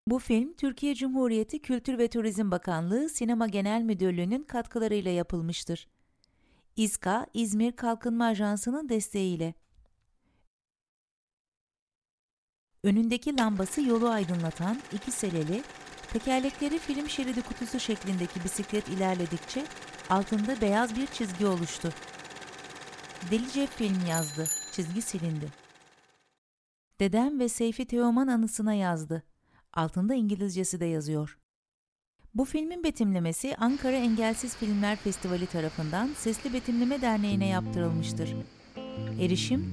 Bu film, Türkiye Cumhuriyeti Kültür ve Turizm Bakanlığı Sinema Genel Müdürlüğü'nün katkılarıyla yapılmıştır. İZKA, İzmir Kalkınma Ajansı'nın desteğiyle. Önündeki lambası yolu aydınlatan, iki seleli, tekerlekleri film şeridi kutusu şeklindeki bisiklet ilerledikçe altında beyaz bir çizgi oluştu. Delice film yazdı, çizgi silindi. Dedem ve Seyfi Teoman anısına yazdı. Altında İngilizcesi de yazıyor. Bu filmin betimlemesi Ankara Engelsiz Filmler Festivali tarafından Sesli Betimleme Derneği'ne yaptırılmıştır. Erişim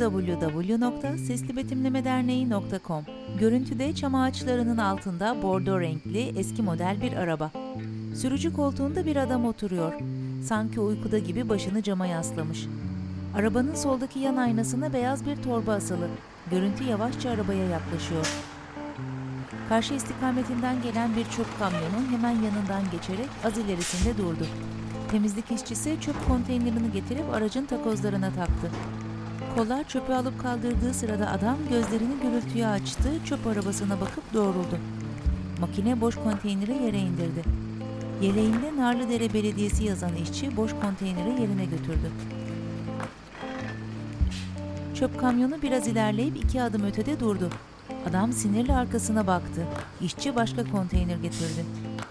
www.seslibetimlemederneği.com. Görüntüde çam ağaçlarının altında bordo renkli eski model bir araba. Sürücü koltuğunda bir adam oturuyor. Sanki uykuda gibi başını cama yaslamış. Arabanın soldaki yan aynasına beyaz bir torba asılı. Görüntü yavaşça arabaya yaklaşıyor. Karşı istikametinden gelen bir çöp kamyonu hemen yanından geçerek az ilerisinde durdu. Temizlik işçisi çöp konteynerini getirip aracın takozlarına taktı. Kollar çöpü alıp kaldırdığı sırada adam gözlerini gürültüye açtı, çöp arabasına bakıp doğruldu. Makine boş konteyneri yere indirdi. Yeleğinde Narlıdere Belediyesi yazan işçi boş konteyneri yerine götürdü. Çöp kamyonu biraz ilerleyip 2 adım ötede durdu. Adam sinirle arkasına baktı. İşçi başka konteyner getirdi.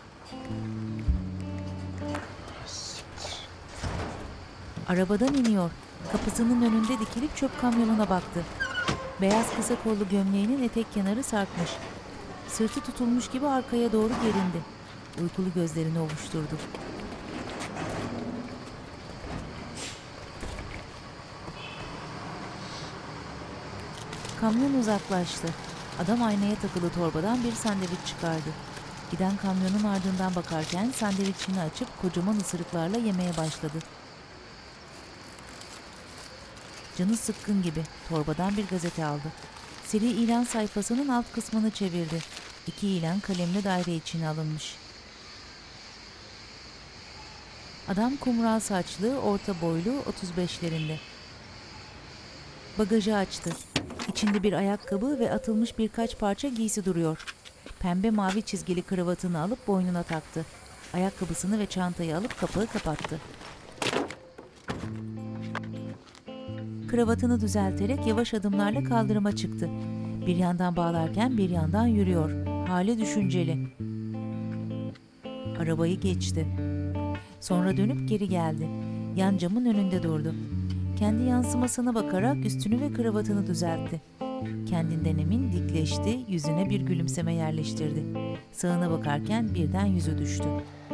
Arabadan iniyor. Kapısının önünde dikilip çöp kamyonuna baktı. Beyaz kısa kollu gömleğinin etek kenarı sarkmış. Sırtı tutulmuş gibi arkaya doğru gerindi. Uykulu gözlerini ovuşturdu. Kamyon uzaklaştı. Adam aynaya takılı torbadan bir sandviç çıkardı. Giden kamyonun ardından bakarken sandviçini açıp kocaman ısırıklarla yemeye başladı. Canı sıkkın gibi torbadan bir gazete aldı. Seri ilan sayfasının alt kısmını çevirdi. 2 ilan kalemle daire içine alınmış. Adam kumral saçlı, orta boylu, 35'lerinde. Bagajı açtı. İçinde bir ayakkabı ve atılmış birkaç parça giysi duruyor. Pembe mavi çizgili kravatını alıp boynuna taktı. Ayakkabısını ve çantayı alıp kapağı kapattı. Kravatını düzelterek yavaş adımlarla kaldırıma çıktı. Bir yandan bağlarken bir yandan yürüyor. Hali düşünceli. Arabayı geçti. Sonra dönüp geri geldi. Yan camın önünde durdu. Kendi yansımasına bakarak üstünü ve kravatını düzeltti. Kendinden emin dikleşti, yüzüne bir gülümseme yerleştirdi. Sağına bakarken birden yüzü düştü.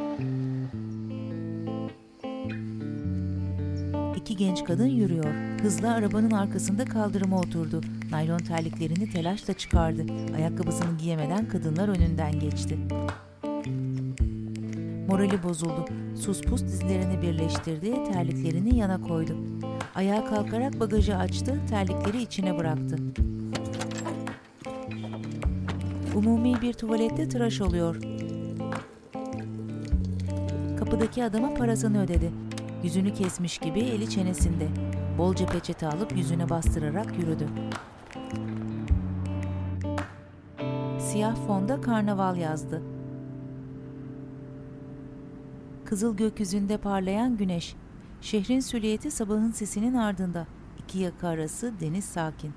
2 genç kadın yürüyor. Hızla arabanın arkasında kaldırıma oturdu. Naylon terliklerini telaşla çıkardı. Ayakkabısını giyemeden kadınlar önünden geçti. Morali bozuldu. Sus pus dizlerini birleştirdi, terliklerini yana koydu. Ayağa kalkarak bagajı açtı, terlikleri içine bıraktı. Umumi bir tuvalette tıraş oluyor. Kapıdaki adama parasını ödedi. Yüzünü kesmiş gibi eli çenesinde. Bolca peçete alıp yüzüne bastırarak yürüdü. Siyah fonda karnaval yazdı. Kızıl gökyüzünde parlayan güneş. Şehrin süliyeti sabahın sesinin ardında. 2 yaka arası deniz sakin.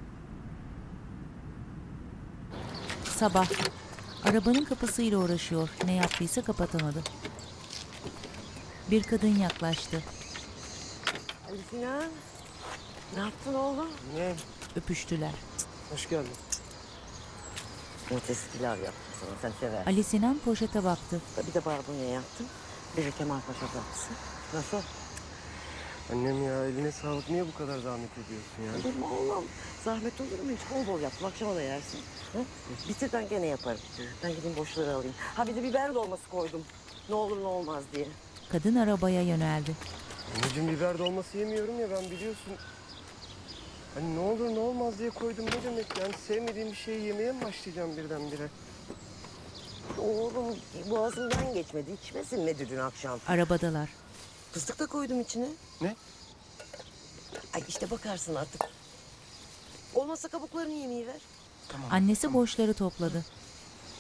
Sabah. Arabanın kapısıyla uğraşıyor. Ne yaptıysa kapatamadı. Bir kadın yaklaştı. Ali Sinan, ne yaptın oğlum? Ne? Öpüştüler. Hoş geldin. Domates pilav yaptım sana, sen seversin. Ali Sinan poşete baktı. Bir de barbunya yaptım. Bir de Kemal Paşa tatlısı. Nasıl? Annem ya eline sağlık. Niye bu kadar zahmet ediyorsun ya? Olur mu oğlum? Zahmet olur mu hiç? Bol bol yaptım. Akşama da yersin. Hı? Bitir ben gene yaparım. Ben gideyim boşları alayım. Ha bir de biber dolması koydum. Ne olur ne olmaz diye. Kadın arabaya yöneldi. Anneciğim biber dolması yemiyorum ya ben biliyorsun. Hani ne olur ne olmaz diye koydum ne demek yani sevmediğim bir şeyi yemeye mi başlayacağım birdenbire? Oğlum boğazımdan geçmedi. İçmesin mi dün akşam? Arabadalar. Fıstık da koydum içine. Ne? Ay işte bakarsın artık. Olmazsa kabuklarını yemeği ver. Tamam. Annesi boşları topladı.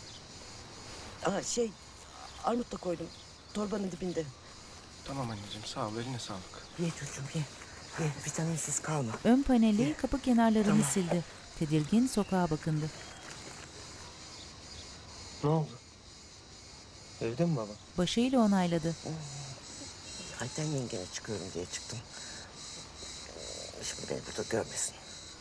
Armut da koydum. Torbanın dibinde. Tamam anneciğim sağ ol, eline sağlık. Ye çocuğum ye. Ye, vitaminsiz kalma. Ön paneli kapı kenarlarını Tamam. sildi. Tedirgin sokağa bakındı. Ne oldu? Evde mi baba? Başıyla onayladı. Ayten yengene çıkıyorum diye çıktım. Şimdi beni burada görmesin.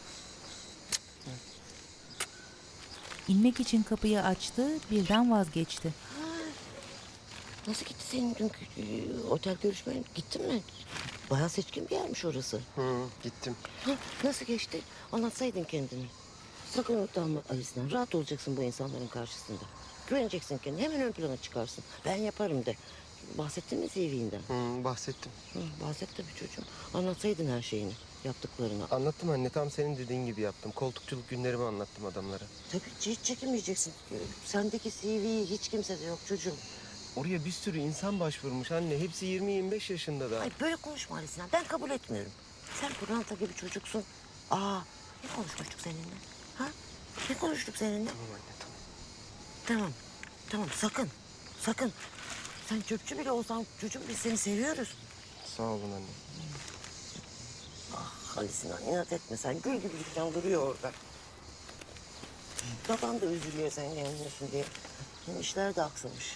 İnmek için kapıyı açtı, birden vazgeçti. Nasıl gitti senin dünkü otel görüşmen? Gittin mi? Bayağı seçkin bir yermiş orası. Gittim. Ha, nasıl geçti? Anlatsaydın kendini. Sakın utanma Alice'den. Rahat olacaksın bu insanların karşısında. Güveneceksin kendine. Hemen ön plana çıkarsın. Ben yaparım de. Bahsettin mi CV'nden? Bahsettim. Bahset tabii çocuğum. Anlatsaydın her şeyini. Yaptıklarını. Anlattım anne, tam senin dediğin gibi yaptım. Koltukçuluk günlerimi anlattım adamlara. Tabii hiç çekinmeyeceksin. Sendeki CV'yi hiç kimsede yok çocuğum. Oraya bir sürü insan başvurmuş anne. Hepsi 20-25 yaşında da. Ay böyle konuşma Ali Sinan. Ben kabul etmiyorum. Sen pırlanta gibi çocuksun. Ne konuşmuştuk seninle? Ha? Ne konuştuk seninle? Tamam anne tamam. Tamam. Tamam sakın. Sen çöpçü bile olsan çocuğum biz seni seviyoruz. Sağ olun anne. Ali Sinan inat etme sen. Gül gibi dükkan duruyor orada. Baban da üzülüyor sen gelmiyorsun diye. Senin işler de aksamış.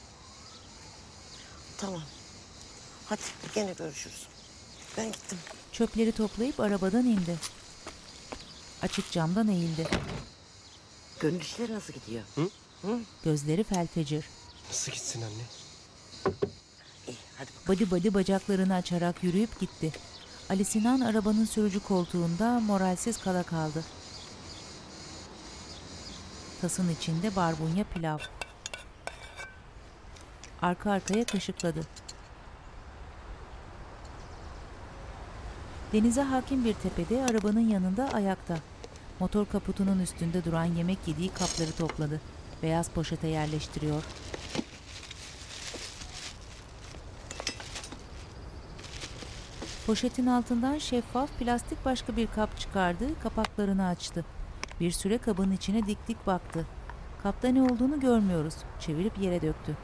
Tamam. Hadi gene görüşürüz. Ben gittim. Çöpleri toplayıp arabadan indi. Açık camdan eğildi. Gönül işleri nasıl gidiyor? Gözleri felfecir. Nasıl gitsin anne? İyi hadi bakalım. Badi bacaklarını açarak yürüyüp gitti. Ali Sinan arabanın sürücü koltuğunda moralsiz kala kaldı. Tasın içinde barbunya pilav. Arka arkaya kaşıkladı. Denize hakim bir tepede arabanın yanında ayakta. Motor kaputunun üstünde duran yemek yediği kapları topladı. Beyaz poşete yerleştiriyor. Poşetin altından şeffaf plastik başka bir kap çıkardı, kapaklarını açtı. Bir süre kabın içine dik dik baktı. Kapta ne olduğunu görmüyoruz. Çevirip yere döktü.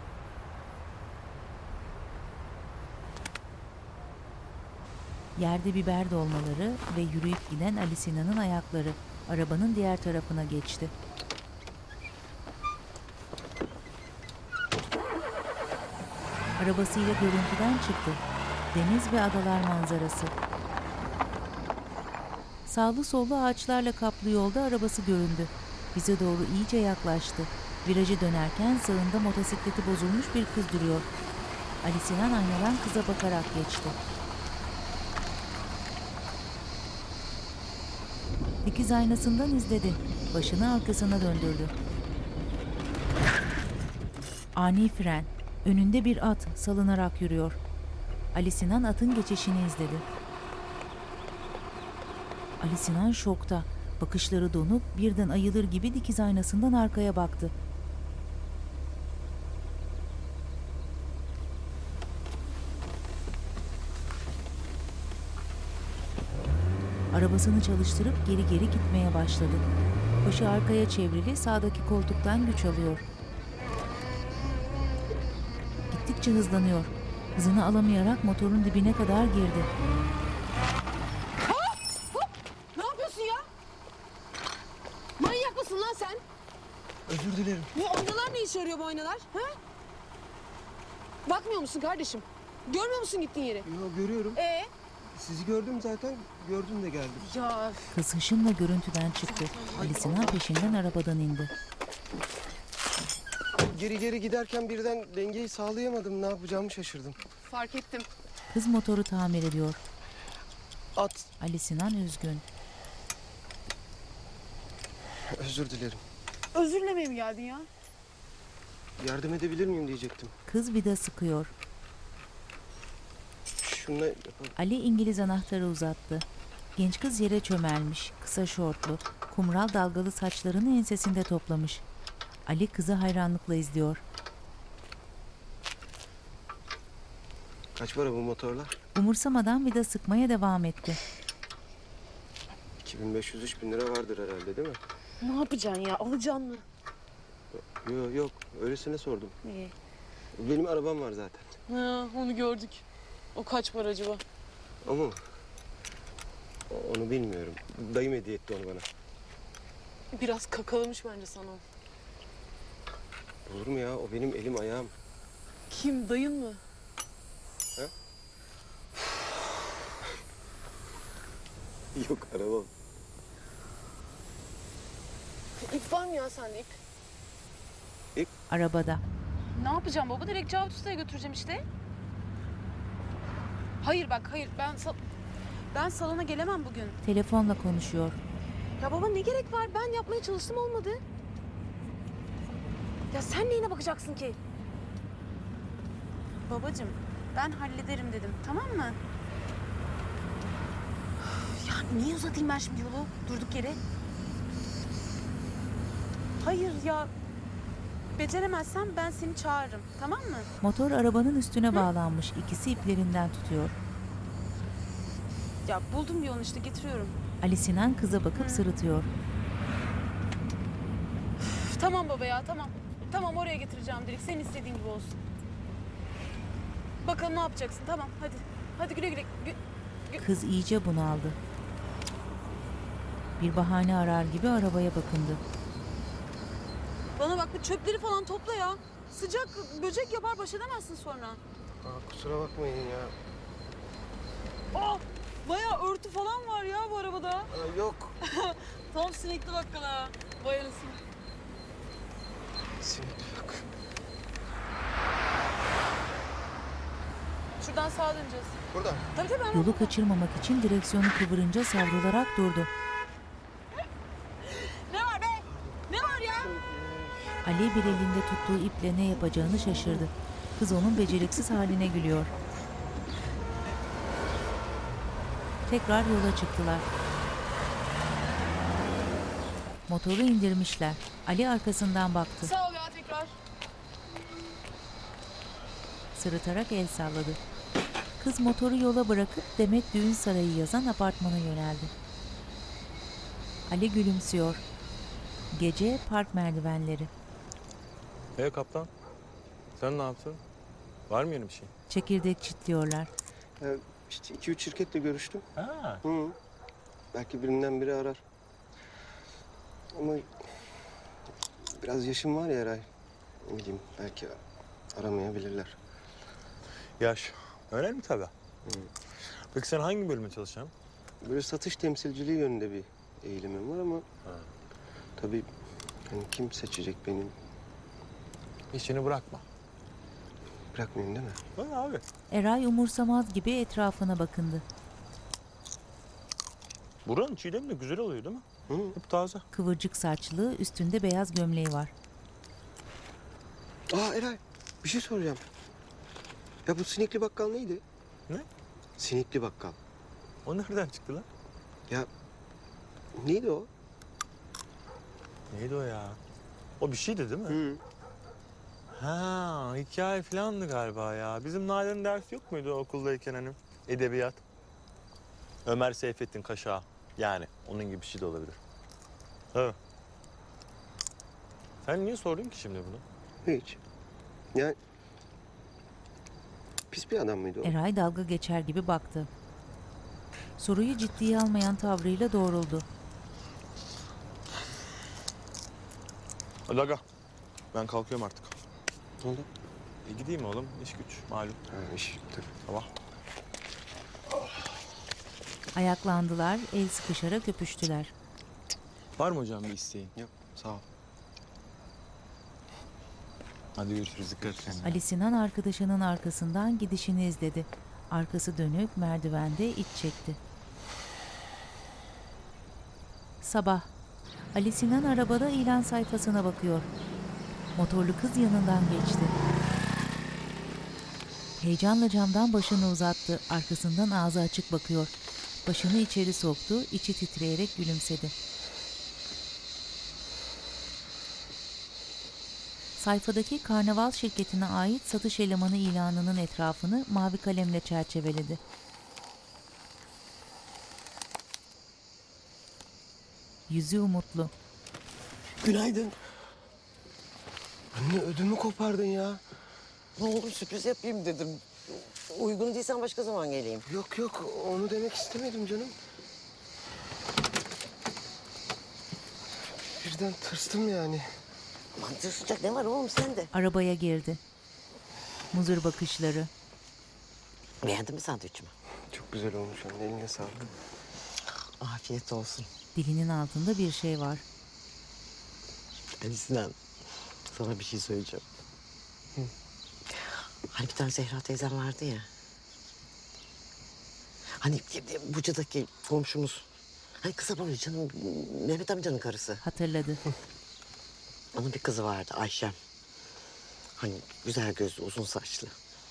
Yerde biber dolmaları ve yürüyüp giden Ali Sinan'ın ayakları arabanın diğer tarafına geçti. Arabasıyla görüntüden çıktı. Deniz ve adalar manzarası. Sağlı sollu ağaçlarla kaplı yolda arabası göründü. Bize doğru iyice yaklaştı. Virajı dönerken sağında motosikleti bozulmuş bir kız duruyor. Ali Sinan aynadan kıza bakarak geçti. Dikiz aynasından izledi. Başını arkasına döndürdü. Ani fren. Önünde bir at salınarak yürüyor. Ali Sinan atın geçişini izledi. Ali Sinan şokta. Bakışları donuk, birden ayılır gibi dikiz aynasından arkaya baktı. Arabasını çalıştırıp geri geri gitmeye başladı. Başı arkaya çevrili sağdaki koltuktan güç alıyor. Gittikçe hızlanıyor. Hızını alamayarak motorun dibine kadar girdi. Ne yapıyorsun ya? Manyak mısın lan sen? Özür dilerim. Bu aynalar ne işe yarıyor bu aynalar? Ha? Bakmıyor musun kardeşim? Görmüyor musun gittiğin yeri? Yo, görüyorum. Sizi gördüm zaten. Gördüm de geldim. Ya Kız hışımla görüntüden çıktı. Ali Sinan peşinden arabadan indi. Geri giderken birden dengeyi sağlayamadım. Ne yapacağımı şaşırdım. fark ettim. Kız motoru tamir ediyor. At. Ali Sinan üzgün. Özür dilerim. Özür dilemeye mi geldin ya? Yardım edebilir miyim diyecektim. Kız vida sıkıyor. Şununla yapalım. Ali İngiliz anahtarı uzattı. Genç kız yere çömelmiş, kısa şortlu, kumral dalgalı saçlarını ensesinde toplamış. Ali kızı hayranlıkla izliyor. Kaç para bu motorlar? Umursamadan vida sıkmaya devam etti. 2500-3000 lira vardır herhalde değil mi? Ne yapacaksın ya? Alacaksın mı? Yok yok, öylesine sordum. İyi. Benim arabam var zaten. Ha, onu gördük. O kaç para acaba? Ama onu bilmiyorum. Dayım hediye etti onu bana. Biraz kakalamış bence sana. Olur mu ya? O benim elim ayağım. Kim, dayın mı? Yok, arabam. İp var mı ya sende ip? Arabada. Ne yapacağım baba? Direkt Cavit Usta'ya götüreceğim işte. Hayır bak, hayır. Ben salona gelemem bugün. Telefonla konuşuyor. Ya baba ne gerek var? Ben yapmaya çalıştım olmadı. Ya sen neyine bakacaksın ki? Babacığım, ben hallederim dedim. Tamam mı? Ya niye uzatayım ben şimdi yolu durduk yere? Hayır ya. Beceremezsem ben seni çağırırım. Tamam mı? Motor arabanın üstüne bağlanmış. İkisi iplerinden tutuyor. Ya buldum bir yolunu işte getiriyorum. Ali Sinan kıza bakıp sırıtıyor. Üf, tamam baba ya tamam. Tamam oraya getireceğim direkt. Senin istediğin gibi olsun. Bakalım ne yapacaksın tamam hadi. Hadi güle güle. Kız iyice bunaldı. Bir bahane arar gibi arabaya bakındı. Bana bak bu çöpleri falan topla ya. Sıcak böcek yapar baş edemezsin sonra. Kusura bakmayın ya. Aa, bayağı örtü falan var ya bu arabada. Yok. Tam sinekli bakkal ha. Vay anasını. Yok. Şuradan sağa döneceğiz. Burada. Tabii hemen. Yolu kaçırmamak için direksiyonu kıvırınca savrularak durdu. Ne var be? Ne var ya? Ali bir elinde tuttuğu iple ne yapacağını şaşırdı. Kız onun beceriksiz haline gülüyor. Tekrar yola çıktılar. Motoru indirmişler. Ali arkasından baktı. Sağ ol ya tekrar. Sırıtarak el salladı. Kız motoru yola bırakıp Demet Düğün Sarayı yazan apartmana yöneldi. Ali gülümsüyor. Gece park merdivenleri. Kaptan. Sen ne yaptın? Var mı yeni bir şey? Çekirdek çitliyorlar. İşte 2-3 şirketle görüştüm. Ha. Hı. Belki birinden biri arar. Ama biraz yaşım var ya Eray. Ne bileyim, belki aramayabilirler. Yaş. Önemli tabii. Peki sen hangi bölüme çalışacaksın? Böyle satış temsilciliği yönünde bir eğilimim var ama... Tabii hani kim seçecek benim? İşini bırakma. Bırakmayayım değil mi? Öyle abi. Eray umursamaz gibi etrafına bakındı. Buranın çiğdemi de güzel oluyor değil mi? Hı. Hep taze. Kıvırcık saçlı, üstünde beyaz gömleği var. Eray, bir şey soracağım. Ya bu sinekli bakkal neydi? Ne? Sinekli bakkal. O nereden çıktı lan? Ya neydi o? Neydi o ya? O bir şeydi değil mi? Hı. Ha, hikaye falandı galiba ya. Bizim Nalan'ın dersi yok muydu okuldayken hani? Edebiyat. Ömer Seyfettin Kaşağı. Yani onun gibi bir şey de olabilir. Evet. Sen niye sordun ki şimdi bunu? Hiç. Yani pis bir adam mıydı o? Eray dalga geçer gibi baktı. Soruyu ciddiye almayan tavrıyla doğruldu. Hadi aga. Ben kalkıyorum artık. Ne oldu? Gideyim oğlum. İş güç malum. Ha, iş tabii. Tamam. Ayaklandılar, el sıkışarak öpüştüler. Var mı hocam bir isteğin? Yok, sağ ol. Hadi görüşürüz. Dikkat et kendine. Ali Sinan arkadaşının arkasından gidişini izledi. Arkası dönük merdivende iç çekti. Sabah. Ali Sinan arabada ilan sayfasına bakıyor. Motorlu kız yanından geçti. Heyecanla camdan başını uzattı. Arkasından ağzı açık bakıyor. Başını içeri soktu, içi titreyerek gülümsedi. Sayfadaki karnaval şirketine ait satış elemanı ilanının etrafını mavi kalemle çerçeveledi. Yüzü umutlu. Günaydın. Anne ödümü kopardın ya. Ne olur sürpriz yapayım dedim. Uygun değilsen başka zaman geleyim. Yok yok onu demek istemedim canım. Birden tırstım yani. Mantı sıcak ne var oğlum sende? Arabaya girdi. Muzur bakışları. Beğendin mi sandviçimi? Çok güzel olmuş anne, eline sağlık. Afiyet olsun. Dilinin altında bir şey var. Ali Sinan, sana bir şey söyleyeceğim. Hani bir tane Zehra teyzem vardı ya. Hani Buca'daki komşumuz. Hani kısa boylu canım, Mehmet amcanın karısı. Hatırladı. Onun bir kızı vardı Ayşem. Hani güzel gözlü, uzun saçlı.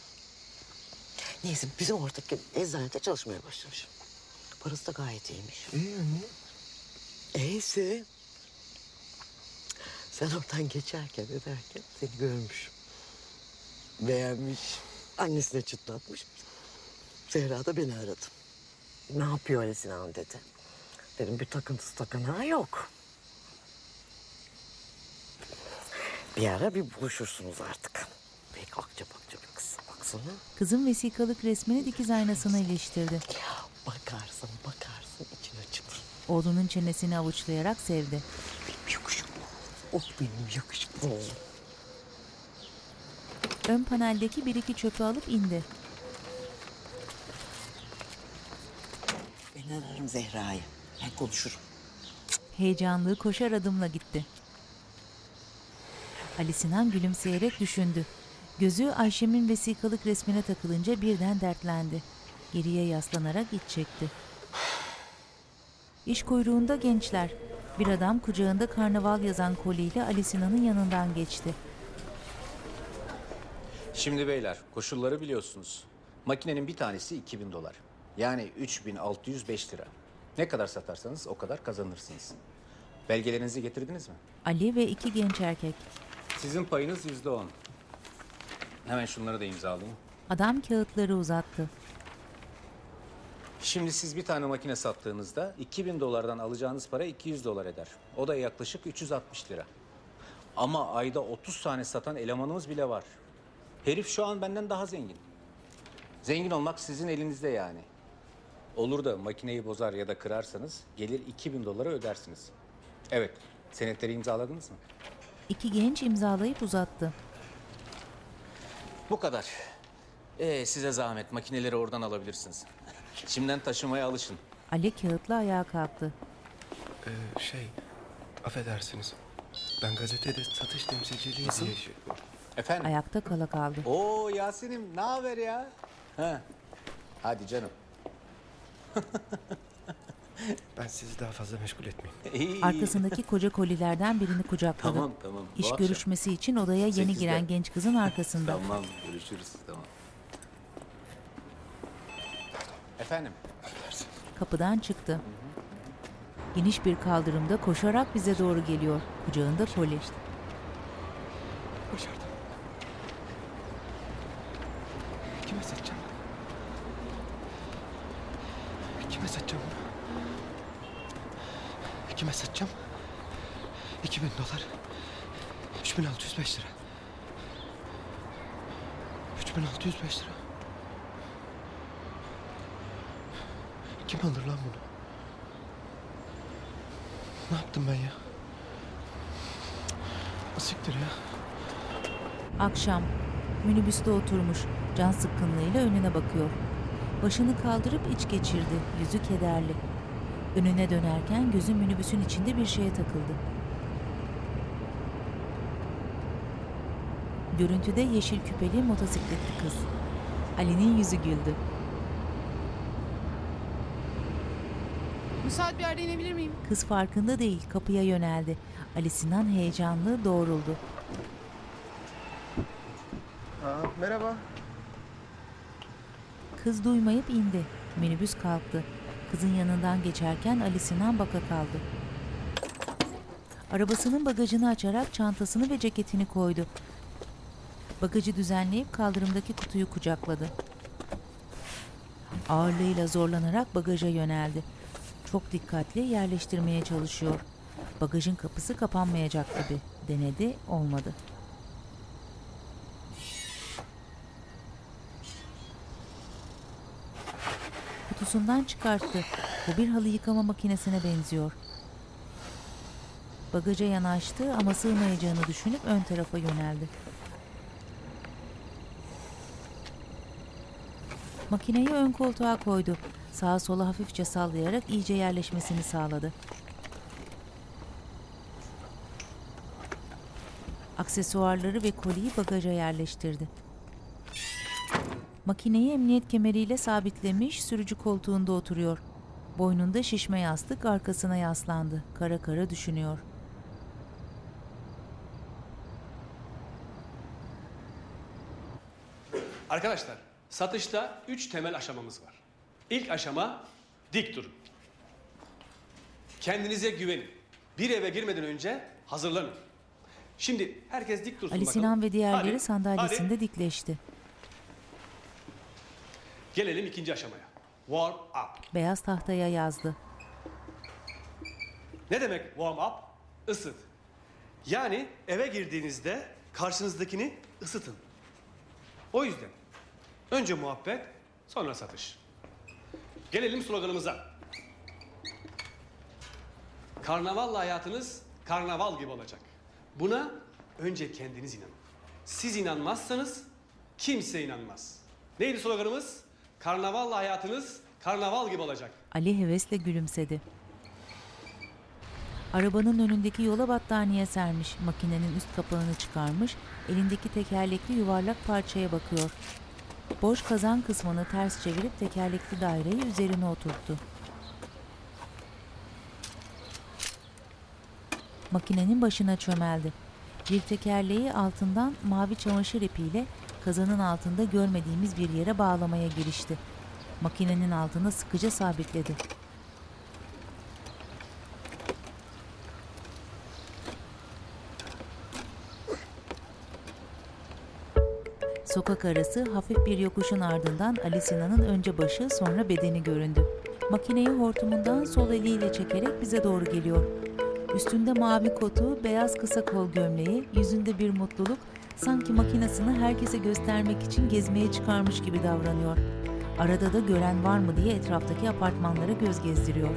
Neyse bizim oradaki eczanede çalışmaya başlamış. Parası da gayet iyiymiş. Anne. Neyse. Sen oradan geçerken ederken seni görmüş. Beğenmiş. Annesine çıtlatmış. Zehra da beni aradı. Ne yapıyor Ali Sinan dedi. Dedim bir takıntısı takanağı yok. Bir ara bir buluşursunuz artık. Pek akça bir kız. Baksana. Kızın vesikalık resmini dikiz aynasına iliştirdi. Bakarsın için açılır. Oğlunun çenesini avuçlayarak sevdi. Benim yakışıklı. Oh benim yakışıklı oğlum. Ön paneldeki bir iki çöpü alıp indi. Ben ararım Zehra'yı. Ben konuşurum. Heyecanlı koşar adımla gitti. Ali Sinan gülümseyerek düşündü. Gözü Ayşem'in vesikalık resmine takılınca birden dertlendi. Geriye yaslanarak iç çekti. İş kuyruğunda gençler. Bir adam kucağında karnaval yazan koliyle Ali Sinan'ın yanından geçti. Şimdi beyler, koşulları biliyorsunuz. Makinenin bir tanesi 2000 dolar. Yani 3605 lira. Ne kadar satarsanız o kadar kazanırsınız. Belgelerinizi getirdiniz mi? Ali ve iki genç erkek. Sizin payınız %10. Hemen şunları da imzalayayım. Adam kağıtları uzattı. Şimdi siz bir tane makine sattığınızda 2000 dolardan alacağınız para 200 dolar eder. O da yaklaşık 360 lira. Ama ayda 30 tane satan elemanımız bile var. Herif şu an benden daha zengin. Zengin olmak sizin elinizde yani. Olur da makineyi bozar ya da kırarsanız gelir 2000 dolara ödersiniz. Evet, senetleri imzaladınız mı? İki genç imzalayıp uzattı. Bu kadar. Size zahmet, makineleri oradan alabilirsiniz. Şimdiden taşımaya alışın. Ali kağıtla ayağa kalktı. Affedersiniz. Ben gazetede satış temsilciliği Nasıl? diye Efendim? Ayakta kala kaldı. Oo Yasin'im, ne haber ya? Ha. Hadi canım. Ben sizi daha fazla meşgul etmeyeyim. İyi. Arkasındaki koca kolilerden birini kucakladı. Tamam. Bu İş akşam. görüşmesi için odaya yeni 8'de. giren genç kızın arkasında. Tamam, görüşürüz. Tamam. Efendim? Kapıdan çıktı. Geniş bir kaldırımda koşarak bize doğru geliyor. Kucağında koli. Başardım. Kime satacağım? Kime satacağım bunu? Kime satacağım? 2000 dolar. 3605 lira. 3605 lira. Kim alır lan bunu? Ne yaptım ben ya? Siktir ya. Akşam. Minibüste oturmuş. Can sıkkınlığıyla önüne bakıyor. Başını kaldırıp iç geçirdi. Yüzü kederli. Önüne dönerken gözü minibüsün içinde bir şeye takıldı. Görüntüde yeşil küpeli motosikletli kız. Ali'nin yüzü güldü. Müsait bir yerde inebilir miyim? Kız farkında değil, kapıya yöneldi. Ali Sinan heyecanlı doğruldu. Merhaba. Kız duymayıp indi. Minibüs kalktı. Kızın yanından geçerken Ali Sinan baka kaldı. Arabasının bagajını açarak çantasını ve ceketini koydu. Bagajı düzenleyip kaldırımdaki kutuyu kucakladı. Ağırlığıyla zorlanarak bagaja yöneldi. Çok dikkatli yerleştirmeye çalışıyor. Bagajın kapısı kapanmayacak gibi. Denedi, olmadı. Kutusundan çıkarttı. Bu bir halı yıkama makinesine benziyor. Bagaja yanaştı ama sığmayacağını düşünüp ön tarafa yöneldi. Makineyi ön koltuğa koydu. Sağa sola hafifçe sallayarak iyice yerleşmesini sağladı. Aksesuarları ve koliyi bagaja yerleştirdi. Makineyi emniyet kemeriyle sabitlemiş, sürücü koltuğunda oturuyor. Boynunda şişme yastık, arkasına yaslandı. Kara kara düşünüyor. Arkadaşlar, satışta 3 temel aşamamız var. İlk aşama dik durun. Kendinize güvenin. Bir eve girmeden önce hazırlanın. Şimdi herkes dik dursun Ali bakalım. Sinan ve diğerleri Hadi, sandalyesinde hadi. dikleşti. Gelelim ikinci aşamaya. Warm up. Beyaz tahtaya yazdı. Ne demek warm up? Isıt. Yani eve girdiğinizde karşınızdakini ısıtın. O yüzden önce muhabbet, sonra satış. Gelelim sloganımıza. Karnavalla hayatınız karnaval gibi olacak. Buna önce kendiniz inanın. Siz inanmazsanız kimse inanmaz. Neydi sloganımız? Karnavalla hayatınız karnaval gibi olacak. Ali hevesle gülümsedi. Arabanın önündeki yola battaniye sermiş, makinenin üst kapağını çıkarmış, elindeki tekerlekli yuvarlak parçaya bakıyor. Boş kazan kısmını ters çevirip tekerlekli daireyi üzerine oturttu. Makinenin başına çömeldi. Bir tekerleği altından mavi çamaşır ipiyle kazanın altında görmediğimiz bir yere bağlamaya girişti. Makinenin altına sıkıca sabitledi. Sokak arası hafif bir yokuşun ardından Ali Sinan'ın önce başı sonra bedeni göründü. Makineyi hortumundan sol eliyle çekerek bize doğru geliyor. Üstünde mavi kotu, beyaz kısa kol gömleği, yüzünde bir mutluluk, sanki makinesini herkese göstermek için gezmeye çıkarmış gibi davranıyor. Arada da gören var mı diye etraftaki apartmanlara göz gezdiriyor.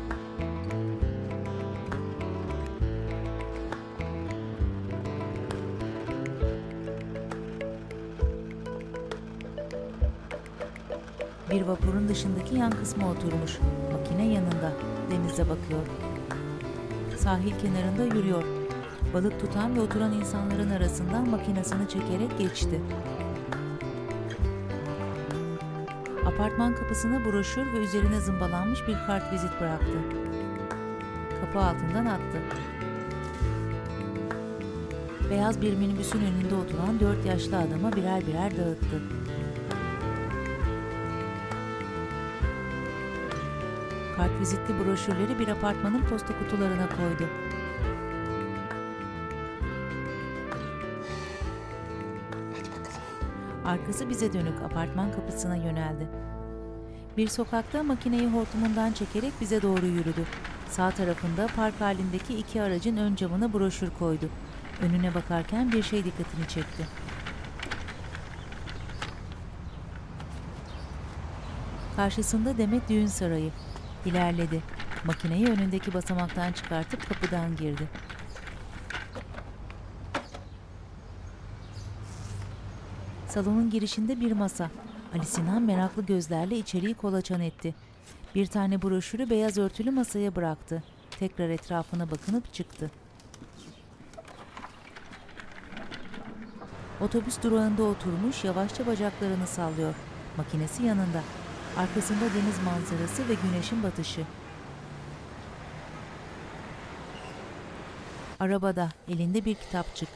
Bir vapurun dışındaki yan kısma oturmuş. Makine yanında. Denize bakıyor. Sahil kenarında yürüyor. Balık tutan ve oturan insanların arasından makinesini çekerek geçti. Apartman kapısına broşür ve üzerine zımbalanmış bir kartvizit bıraktı. Kapı altından attı. Beyaz bir minibüsün önünde oturan 4 yaşlı adama birer birer dağıttı. Kartvizitli broşürleri bir apartmanın posta kutularına koydu. Arkası bize dönük apartman kapısına yöneldi. Bir sokakta makineyi hortumundan çekerek bize doğru yürüdü. Sağ tarafında park halindeki 2 aracın ön camına broşür koydu. Önüne bakarken bir şey dikkatini çekti. Karşısında Demet Düğün Sarayı. İlerledi. Makineyi önündeki basamaktan çıkartıp kapıdan girdi. Salonun girişinde bir masa. Ali Sinan meraklı gözlerle içeriği kolaçan etti. Bir tane broşürü beyaz örtülü masaya bıraktı. Tekrar etrafına bakınıp çıktı. Otobüs durağında oturmuş, yavaşça bacaklarını sallıyor. Makinesi yanında. Arkasında deniz manzarası ve güneşin batışı. Arabada, elinde bir kitapçık.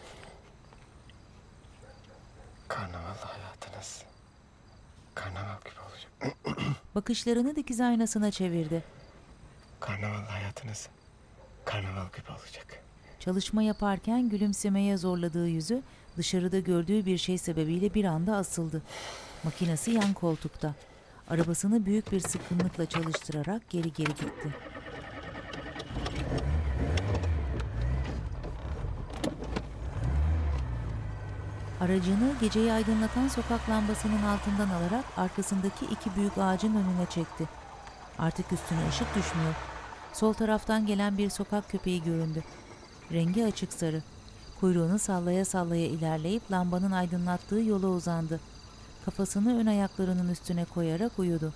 Karnaval hayatınız karnaval gibi olacak. Bakışlarını dikiz aynasına çevirdi. Karnaval hayatınız karnaval gibi olacak. Çalışma yaparken gülümsemeye zorladığı yüzü dışarıda gördüğü bir şey sebebiyle bir anda asıldı. Makinesi yan koltukta. Arabasını büyük bir sıkkınlıkla çalıştırarak geri geri gitti. Aracını geceyi aydınlatan sokak lambasının altından alarak arkasındaki iki büyük ağacın önüne çekti. Artık üstüne ışık düşmüyor. Sol taraftan gelen bir sokak köpeği göründü. Rengi açık sarı. Kuyruğunu sallaya sallaya ilerleyip lambanın aydınlattığı yola uzandı. Kafasını ön ayaklarının üstüne koyarak uyudu.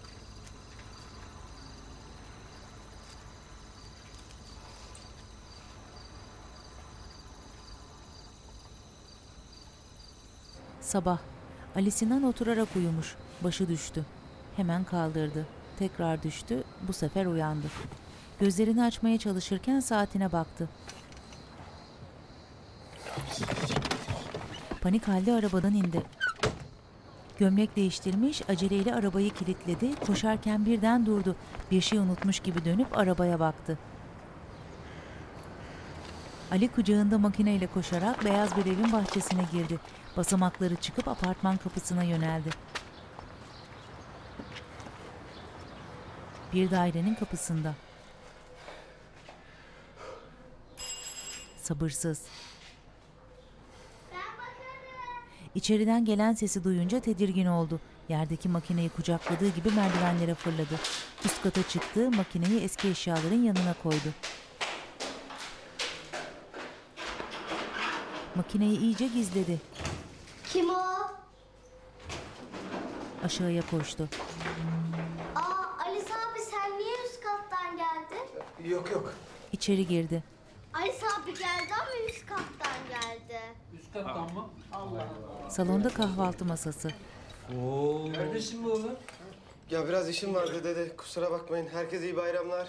Sabah. Ali Sinan oturarak uyumuş. Başı düştü. Hemen kaldırdı. Tekrar düştü. Bu sefer uyandı. Gözlerini açmaya çalışırken saatine baktı. Panik halde arabadan indi. Gömlek değiştirmiş, aceleyle arabayı kilitledi. Koşarken birden durdu. Bir şey unutmuş gibi dönüp arabaya baktı. Ali kucağında makineyle koşarak beyaz bir evin bahçesine girdi. Basamakları çıkıp apartman kapısına yöneldi. Bir dairenin kapısında. Sabırsız. İçeriden gelen sesi duyunca tedirgin oldu. Yerdeki makineyi kucakladığı gibi merdivenlere fırladı. Üst kata çıktı, makineyi eski eşyaların yanına koydu. Makineyi iyice gizledi. Kim o? Aşağıya koştu. Alice abi sen niye üst kattan geldin? Yok. İçeri girdi. Alice abi geldi ama üst kattan geldi. Üst kattan mı? Salonda kahvaltı masası. Neredesin bu oğlum? Ya biraz işim vardı dede. Kusura bakmayın. Herkese iyi bayramlar.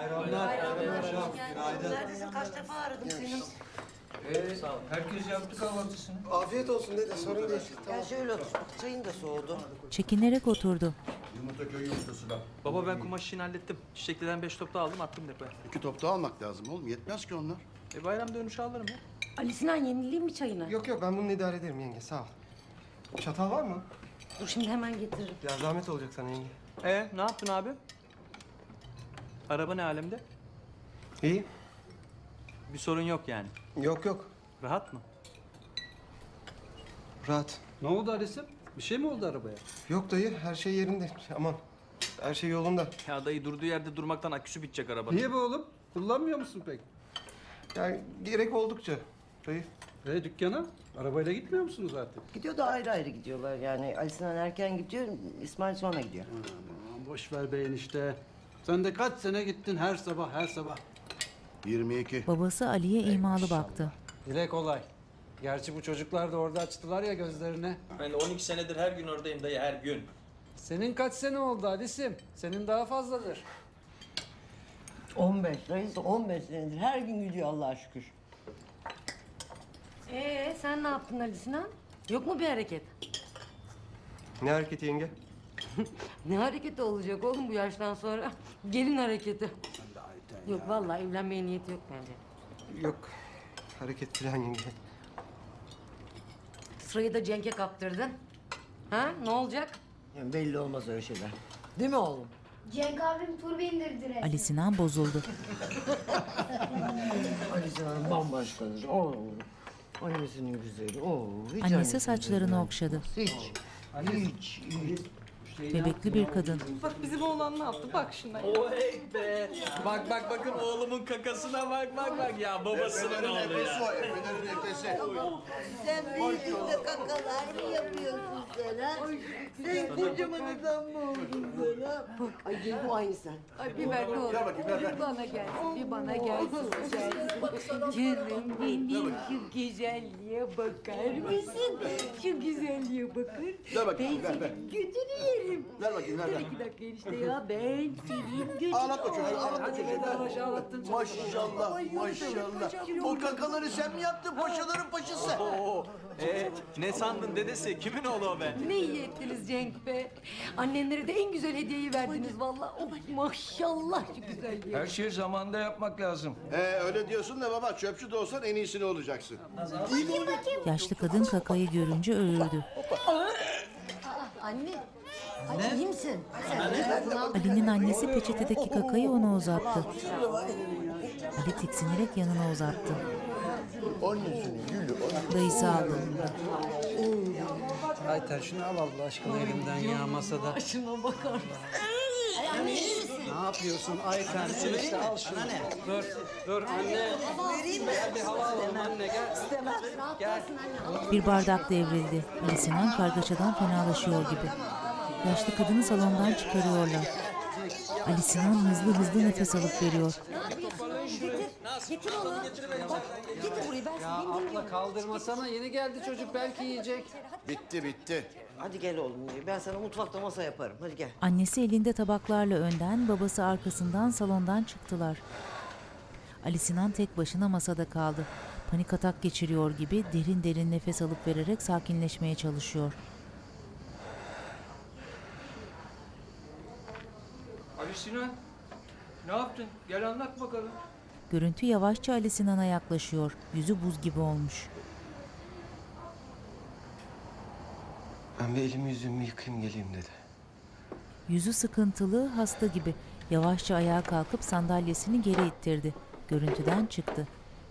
Kaç defa aradım seni. Herkes yaptı kahvaltısını. Afiyet olsun dede. Sorun değil. Gel şöyle otur. Çayın da soğudu. Çekinerek oturdu. Baba ben kumaş işini hallettim. Çiçekli'den 5 top da aldım attım depoya. 2 top daha almak lazım oğlum. Yetmez ki onlar. Bayram dönüşü alırım ya. Ali Sinan yenileyim mi çayını? Yok ben bunu idare ederim yenge. Sağ ol. Çatal var mı? Dur şimdi hemen getiririm. Ya zahmet olacak sana yenge. Ne yaptın abi? Araba ne alemde? İyi. Bir sorun yok yani. Yok. Rahat mı? Rahat. Ne oldu Alice'im? Bir şey mi oldu arabaya? Yok dayı. Her şey yerinde. Aman. Her şey yolunda. Ya dayı durduğu yerde durmaktan aküsü bitecek arabanın. Niye be oğlum? Kullanmıyor musun pek? Yani gerek oldukça. Dayı. Dükkana? Arabayla gitmiyor musunuz artık? Gidiyor da ayrı ayrı gidiyorlar yani. Ali Sinan erken gidiyor, İsmail sonra gidiyor. Aman boş ver be enişte. Sen de kaç sene gittin her sabah. 22. Babası Ali'ye imalı baktı. Dile kolay. Gerçi bu çocuklar da orada açtılar ya gözlerini. Ben de 12 senedir her gün oradayım dayı her gün. Senin kaç sene oldu Alice'im? Senin daha fazladır. 15, reis 15 senedir her gün gidiyor Allah'a şükür. Sen ne yaptın Ali Sinan? Yok mu bir hareket? Ne hareketi yenge? Ne hareketi olacak oğlum bu yaştan sonra? Gelin hareketi. Yok vallahi evlenmeye niyeti yok bence. Yok. Hareket falan yenge. Sırayı da Cenk'e kaptırdın. Ha ne olacak? Yani belli olmaz öyle şeyler. Değil mi oğlum? Cenk abim turbo indirdi Ali Sinan bozuldu. Ali Sinan bambaşkadır. Annesinin güzeli. Hiç Annesi annesinin saçlarını güzeli. okşadı. Hiç. Bebekli bir kadın. Bak bizim oğlan ne yaptı bak şuna. Oley be! Bakın oğlumun kakasına bak ya babasının oğlu ya. Efelerin nefesi. Sen benim de kakalar mı yapıyorsun sen ha? Sen kocaman adam mı oldun sen ha? Ay bu aynı sen. Ay bir ver ne olur. Bir bana gelsin, bir bana gelsin. Canım benim şu güzelliğe bakar mısın? Şu güzelliğe bakın. Ver bakayım, Ben ver. senin götünü yerim. Ver bakayım, ver. Dur 2 dakika enişte ya. Ben senin götünü... Ağlatma çocuğu, ağlatma Hadi çocuğu. yavaş ağlattın çocuğu. Maşallah. O kakaları sen mi yaptın paşaların paşası? Ne sandın dedesi? Kimin oğlu o be? Ne iyi ettiniz Cenk be. Annenlere de en güzel hediyeyi verdiniz vallahi. Oh, maşallah şu güzelliğe. Her şeyi zamanında yapmak lazım. Öyle diyorsun da baba çöpçü de olsan en iyisini olacaksın. Yaşlı kadın kakayı görünce öğürdü. Anne. Ay, iyi misin? Ali'nin annesi peçetedeki kakayı ona uzattı. Ali tiksinerek yanına uzattı. Annesinin gülü. Dayısı aldı. Ayten şunu al Allah aşkına elimden ya masada. Şuna bakar mısın? Ne yapıyorsun Ayten? Şunu işte al şunu. Dur anne. Gel bir hava alalım anne gel. Gel. Bir bardak devrildi. Ali Sinan kargaşadan fenalaşıyor gibi. Yaşlı kadını salondan çıkarıyorlar. Ali Sinan hızlı hızlı nefes alıp veriyor. Getir onu. Bak, getir burayı ben Ya abla kaldırmasana yeni geldi çocuk belki yiyecek. Bitti. Hadi gel oğlum. Ben sana mutfakta masa yaparım. Hadi gel. Annesi elinde tabaklarla önden, babası arkasından salondan çıktılar. Ali Sinan tek başına masada kaldı. Panik atak geçiriyor gibi derin derin nefes alıp vererek sakinleşmeye çalışıyor. Ali Sinan, ne yaptın? Gel anlat bakalım. Görüntü yavaşça Ali Sinan'a yaklaşıyor. Yüzü buz gibi olmuş. Ben bir elimi yüzümü yıkayayım geleyim dedi. Yüzü sıkıntılı, hasta gibi. Yavaşça ayağa kalkıp sandalyesini geri ittirdi. Görüntüden çıktı.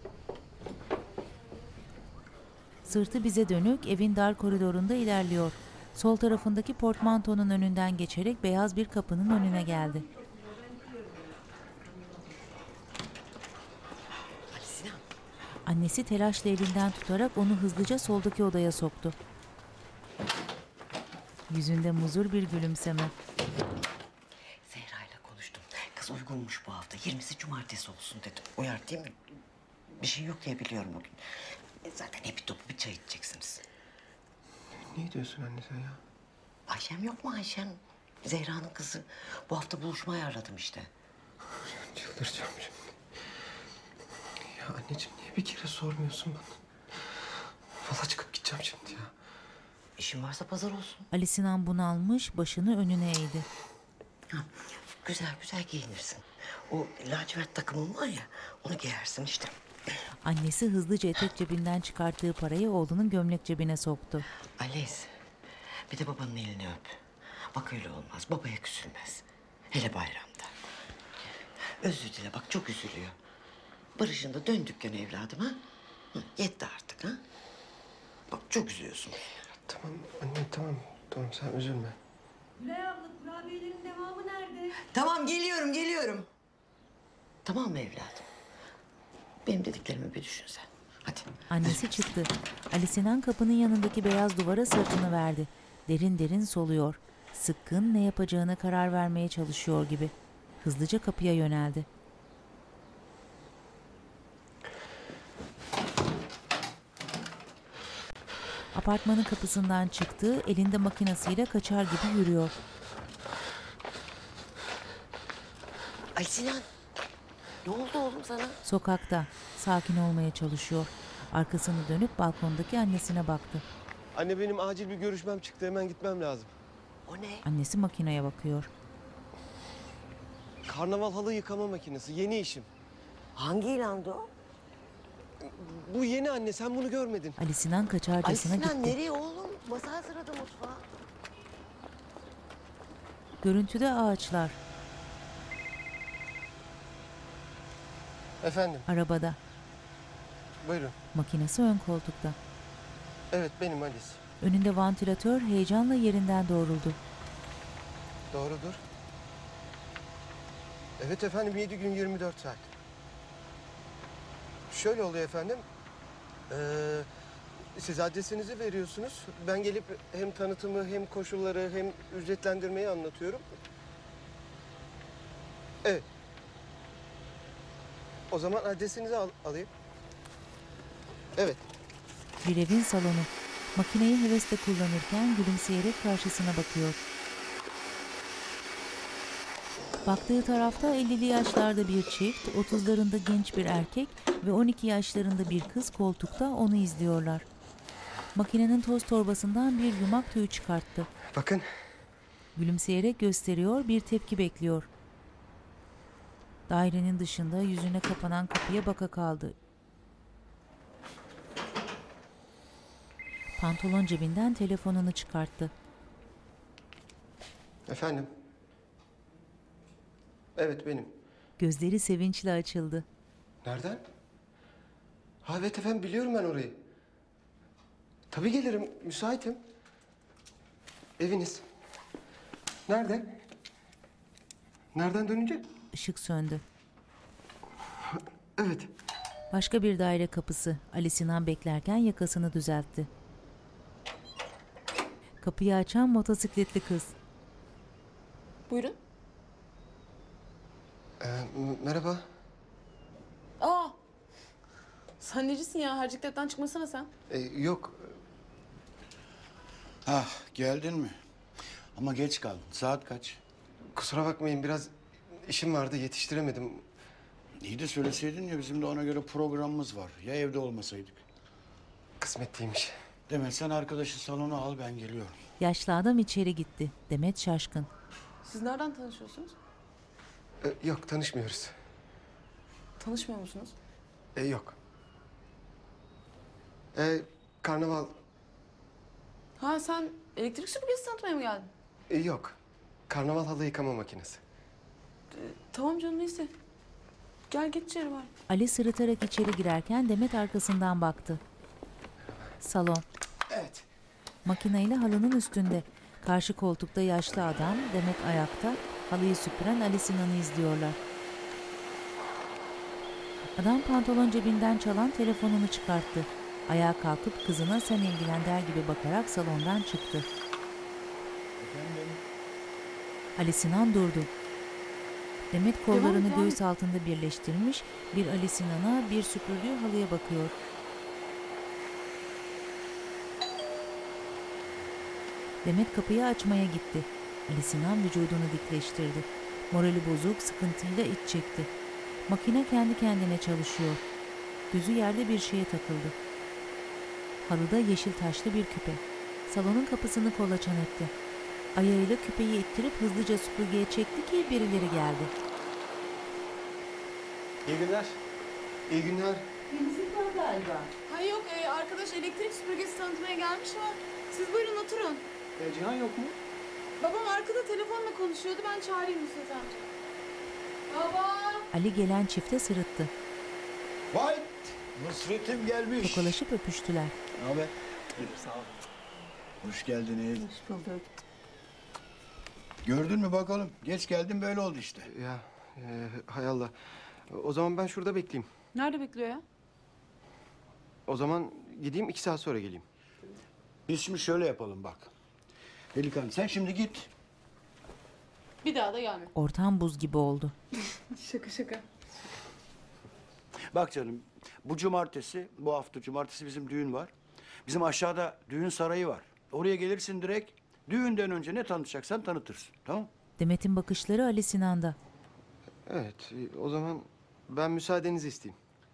Sırtı bize dönük evin dar koridorunda ilerliyor. Sol tarafındaki portmantonun önünden geçerek beyaz bir kapının önüne geldi. Ali Sinan. Annesi telaşla elinden tutarak onu hızlıca soldaki odaya soktu. Yüzünde muzur bir gülümseme. Zehra'yla konuştum. Kız uygunmuş bu hafta. 20'si cumartesi olsun dedim. Uyar değil mi? Bir şey yok diye biliyorum bugün. Zaten hep topu bir çay içeceksiniz. Ne diyorsun anne sen ya? Ayşem yok mu Ayşem? Zehra'nın kızı. Bu hafta buluşma ayarladım işte. Çıldıracağım şimdi. Ya anneciğim niye bir kere sormuyorsun bana? Valla çıkıp gideceğim şimdi ya. İşin varsa pazar olsun. Ali Sinan bunalmış, başını önüne eğdi. Ha, güzel güzel giyinirsin. O lacivert takımın var ya, onu giyersin işte. Annesi hızlıca etek cebinden çıkarttığı parayı oğlunun gömlek cebine soktu. Alice, bir de babanın elini öp. Bak öyle olmaz, babaya küsülmez. Hele bayramda. Özür dile bak, çok üzülüyor. Barış'ın da dön dükkana evladım ha. Hı, yetti artık ha. Bak çok üzüyorsun. Tamam anne tamam. Tamam sen üzülme. Gülay abla kurabiyelerin devamı nerede? Tamam geliyorum. Tamam mı evladım? Benim dediklerimi bir düşün sen. Hadi. Annesi çıktı. Ali Sinan kapının yanındaki beyaz duvara sırtını verdi. Derin derin soluyor. Sıkkın, ne yapacağına karar vermeye çalışıyor gibi. Hızlıca kapıya yöneldi. Apartmanın kapısından çıktı, elinde makinesiyle kaçar gibi yürüyor. Ali Sinan, ne oldu oğlum sana? Sokakta, sakin olmaya çalışıyor. Arkasını dönüp balkondaki annesine baktı. Anne benim acil bir görüşmem çıktı. Hemen gitmem lazım. O ne? Annesi makineye bakıyor. Karnaval halı yıkama makinesi. Yeni işim. Hangi ilandı o? Bu yeni anne. Sen bunu görmedin. Ali Sinan Ali kaçarcasına Sinan gitti. nereye oğlum? Masa hazırladı mutfağa. Görüntüde ağaçlar, Efendim arabada. buyurun. Makinesi ön koltukta. Evet benim Alice. Önünde vantilatör heyecanla yerinden doğruldu. Doğrudur. Evet efendim 7 gün 24 saat. Şöyle oluyor efendim. Siz adresinizi veriyorsunuz. Ben gelip hem tanıtımı hem koşulları hem ücretlendirmeyi anlatıyorum. Evet. O zaman adresinizi alayım. Evet. Bir evin salonu. Makineyi hevesle kullanırken gülümseyerek karşısına bakıyor. Baktığı tarafta 50'li yaşlarda bir çift, 30'larında genç bir erkek ve 12 yaşlarında bir kız koltukta onu izliyorlar. Makinenin toz torbasından bir yumak tüy çıkarttı. Bakın. Gülümseyerek gösteriyor, bir tepki bekliyor. Dairenin dışında yüzüne kapanan kapıya baka kaldı. Pantolon cebinden telefonunu çıkarttı. Efendim. Evet benim. Gözleri sevinçle açıldı. Nereden? Ha evet efendim biliyorum ben orayı. Tabii gelirim. Müsaitim. Eviniz. Nerede? Nereden dönünce? Işık söndü. Evet. Başka bir daire kapısı. Ali Sinan beklerken yakasını düzeltti. Kapıyı açan motosikletli kız. Buyurun. Merhaba. Aa! Sen necisin ya? Harcıklet'ten çıkmasana sen. Yok. Ah, geldin mi? Ama geç kaldın. Saat kaç? Kusura bakmayın, biraz işim vardı, yetiştiremedim. İyi de söyleseydin ya, bizim de ona göre programımız var. Ya evde olmasaydık? Kısmet değilmiş. Demet, sen arkadaşı salona al, ben geliyorum. Yaşlı adam içeri gitti. Demet şaşkın. Siz nereden tanışıyorsunuz? Yok, tanışmıyoruz. Tanışmıyor musunuz? Yok. Karnaval... Ha sen elektrik süpürgesi tanıtmaya mı geldin? Yok. Karnaval halı yıkama makinesi. Tamam canım neyse. Gel geç içeri var. Ali sırıtarak içeri girerken Demet arkasından baktı. Salon. Evet. Makineyle halının üstünde. Karşı koltukta yaşlı adam, Demet ayakta, halıyı süpüren Ali Sinan'ı izliyorlar. Adam pantolon cebinden çalan telefonunu çıkarttı. Ayağa kalkıp kızına sen ilgilen der gibi bakarak salondan çıktı. Ali Sinan durdu. Demet kollarını göğüs altında birleştirmiş, bir Ali Sinan'a, bir süpürdüğü halıya bakıyor. Demet kapıyı açmaya gitti. Ali Sinan vücudunu dikleştirdi. Morali bozuk, sıkıntıyla iç çekti. Makine kendi kendine çalışıyor. Gözü yerde bir şeye takıldı. Halıda yeşil taşlı bir küpe. Salonun kapısını kolaçan etti. Ayağıyla küpeyi ittirip hızlıca süpürgeye çekti ki birileri geldi. İyi günler. İyi günler. Temizlik var galiba. Hayır yok arkadaş elektrik süpürgesi tanıtmaya gelmiş var. Siz buyurun oturun. Cihan yok mu? Babam arkada telefonla konuşuyordu. Ben çağırayım Nusret amca. Baba! Ali gelen çifte sırıttı. Vay! Nusret'im gelmiş. Tokalaşıp öpüştüler. Ne haber? Sağ ol. Hoş geldiniz. Hoş bulduk. Gördün mü bakalım? Geç geldin, böyle oldu işte. Ya, hay Allah. O zaman ben şurada bekleyeyim. Nerede bekliyor ya? O zaman gideyim, 2 saat sonra geleyim. Biz şimdi şöyle yapalım bak. Delikanlı, sen şimdi git. Bir daha da gelme. Ortam buz gibi oldu. Şaka şaka. Bak canım, bu hafta cumartesi bizim düğün var. Bizim aşağıda düğün sarayı var. Oraya gelirsin direkt. Düğünden önce ne tanıtacaksan tanıtırsın, tamam? Demet'in bakışları Ali Sinan'da. Evet, o zaman ben müsaadenizi isteyeyim.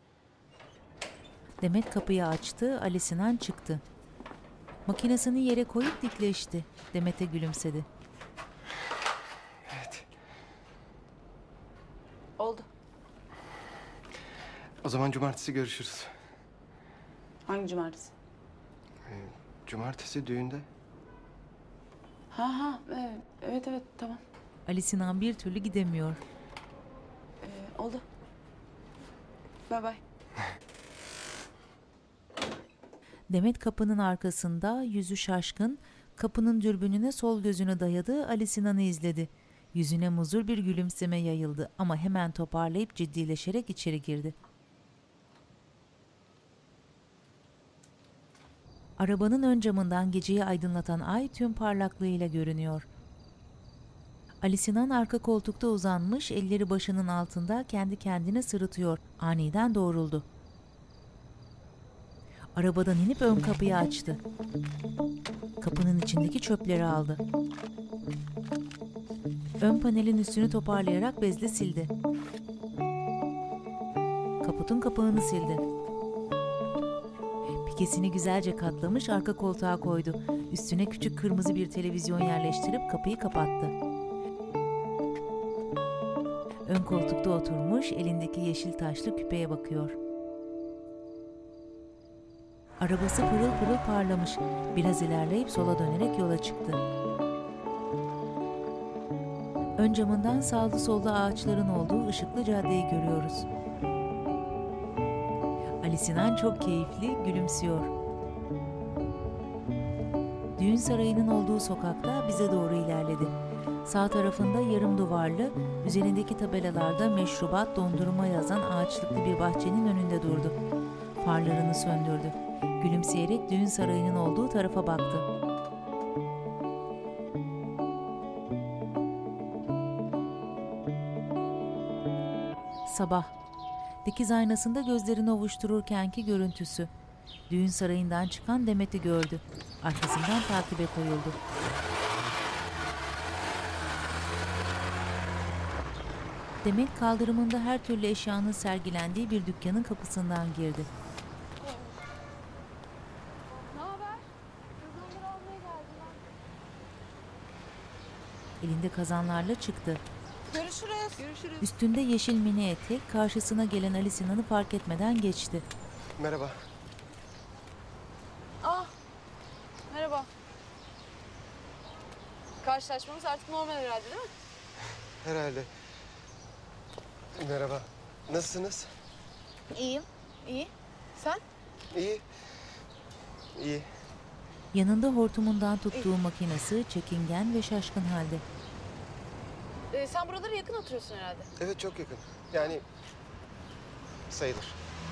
Demet kapıyı açtı, Ali Sinan çıktı. Makinesini yere koyup dikleşti. Demet'e gülümsedi. Evet. Oldu. O zaman cumartesi görüşürüz. Hangi cumartesi? Cumartesi düğünde. Ha evet tamam. Ali Sinan bir türlü gidemiyor. Oldu. Bay bay. Demet kapının arkasında, yüzü şaşkın, kapının dürbününe sol gözünü dayadı, Ali Sinan'ı izledi. Yüzüne muzur bir gülümseme yayıldı ama hemen toparlayıp ciddileşerek içeri girdi. Arabanın ön camından geceyi aydınlatan ay tüm parlaklığıyla görünüyor. Ali Sinan arka koltukta uzanmış, elleri başının altında kendi kendine sırıtıyor. Aniden doğruldu. Arabadan inip ön kapıyı açtı. Kapının içindeki çöpleri aldı. Ön panelin üstünü toparlayarak bezle sildi. Kaputun kapağını sildi. Pikesini güzelce katlamış, arka koltuğa koydu. Üstüne küçük kırmızı bir televizyon yerleştirip kapıyı kapattı. Ön koltukta oturmuş, elindeki yeşil taşlı küpeye bakıyor. Arabası pırıl pırıl parlamış. Biraz ilerleyip sola dönerek yola çıktı. Ön camından sağlı sollu ağaçların olduğu ışıklı caddeyi görüyoruz. Ali Sinan çok keyifli, gülümsüyor. Düğün sarayının olduğu sokakta bize doğru ilerledi. Sağ tarafında yarım duvarlı, üzerindeki tabelalarda meşrubat, dondurma yazan ağaçlıklı bir bahçenin önünde durdu. Farlarını söndürdü. Gülümseyerek düğün sarayının olduğu tarafa baktı. Sabah. Dikiz aynasında gözlerini ovuştururkenki görüntüsü. Düğün sarayından çıkan Demet'i gördü. Arkasından takibe koyuldu. Demet kaldırımında her türlü eşyanın sergilendiği bir dükkanın kapısından girdi. Ne haber? Kazanları almaya geldim ben. Elinde kazanlarla çıktı. Görüşürüz. Görüşürüz. Üstünde yeşil mini etek, karşısına gelen Ali Sinan'ı fark etmeden geçti. Merhaba. Ah. Merhaba. Karşılaşmamız artık normal herhalde değil mi? Herhalde. Merhaba. Nasılsınız? İyiyim. İyi. Sen? İyi. İyi. Yanında hortumundan tuttuğu makinesi çekingen ve şaşkın halde. Sen buralara yakın oturuyorsun herhalde. Evet, çok yakın. Yani sayılır.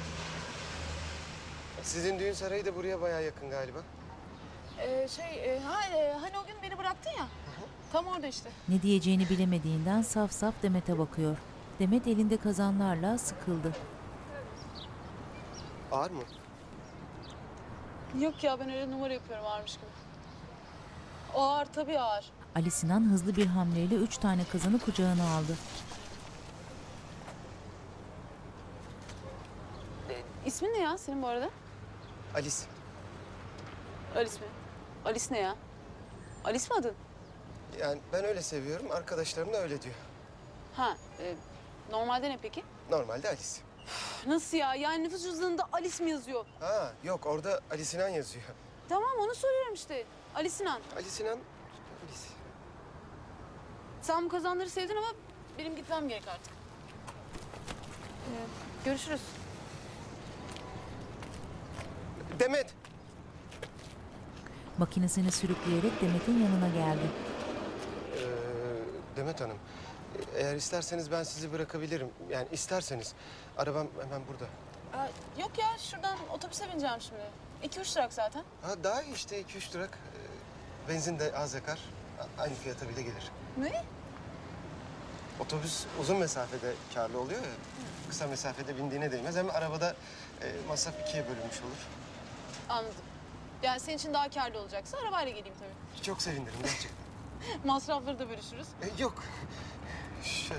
Sizin düğün sarayı da buraya bayağı yakın galiba. Hani o gün beni bıraktın ya. Tam orada işte. Ne diyeceğini bilemediğinden saf saf Demet'e bakıyor. Demet elinde kazanlarla sıkıldı. Ağır mı? Yok ya, ben öyle numara yapıyorum ağırmış gibi. O ağır, tabii ağır. Ali Sinan hızlı bir hamleyle 3 tane kazanı kucağına aldı. İsmin ne ya senin bu arada? Alice. Alice mi? Alice ne ya? Alice mi adın? Yani ben öyle seviyorum. Arkadaşlarım da öyle diyor. Ha, normalde ne peki? Normalde Alice. Nasıl ya? Yani nüfus cüzdanında Alice mi yazıyor? Ha, yok, orada Ali Sinan yazıyor. Tamam, onu soruyorum işte. Ali Sinan. Ali Sinan, Alice. Sen bu kazanları sevdin ama benim gitmem gerek artık. Görüşürüz. Demet! Makinesini sürükleyerek Demet'in yanına geldi. Demet Hanım, eğer isterseniz ben sizi bırakabilirim. Yani isterseniz. Arabam hemen burada. Yok ya, şuradan otobüse bineceğim şimdi. 2-3 durak zaten. Ha, daha iyi işte, 2-3 durak. Benzin de az yakar. Aynı fiyata bile gelir. Ne? Otobüs uzun mesafede kârlı oluyor ya. Kısa mesafede bindiğine değmez. Hem arabada masraf 2'ye bölünmüş olur. Anladım. Yani senin için daha kârlı olacaksa arabayla geleyim tabii. Çok sevinirim gerçekten. Masrafları da bölüşürüz. Yok. Şöyle.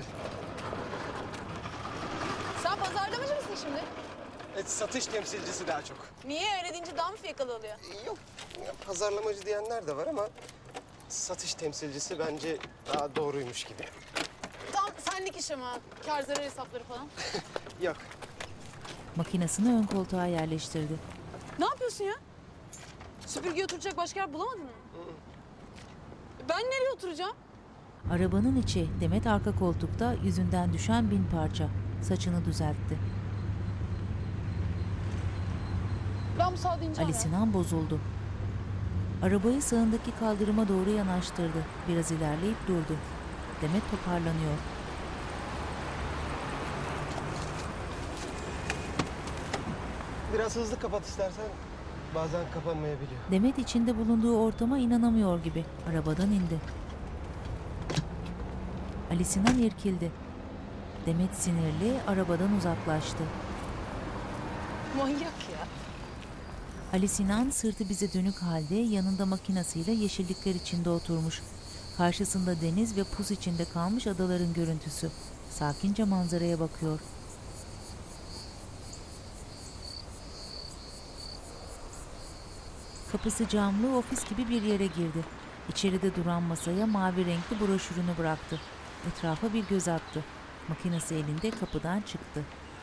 Sen pazarlamacı mısın şimdi? Satış temsilcisi daha çok. Niye? Öyle deyince daha mı fiyakalı oluyor? Yok. Pazarlamacı diyenler de var ama satış temsilcisi bence daha doğruymuş gibi. Tam senlik iş ama. Kâr zarar hesapları falan. Yok. Makinesini ön koltuğa yerleştirdi. Ne yapıyorsun ya? Süpürgeye oturacak başka yer bulamadın mı? Ben nereye oturacağım? Arabanın içi, Demet arka koltukta yüzünden düşen 1000 parça. Saçını düzeltti. Ben müsaade ineceğim Ali ya. Sinan bozuldu. Arabayı sağındaki kaldırıma doğru yanaştırdı. Biraz ilerleyip durdu. Demet toparlanıyor. Biraz hızlı kapat istersen. Bazen kapanmayabiliyor. Demet içinde bulunduğu ortama inanamıyor gibi arabadan indi. Ali Sinan irkildi. Demet sinirli arabadan uzaklaştı. Manyak ya. Ali Sinan sırtı bize dönük halde yanında makinasıyla yeşillikler içinde oturmuş. Karşısında deniz ve pus içinde kalmış adaların görüntüsü. Sakince manzaraya bakıyor. Kapısı camlı ofis gibi bir yere girdi. İçeride duran masaya mavi renkli broşürünü bıraktı. Etrafa bir göz attı. Makinesi elinde kapıdan çıktı.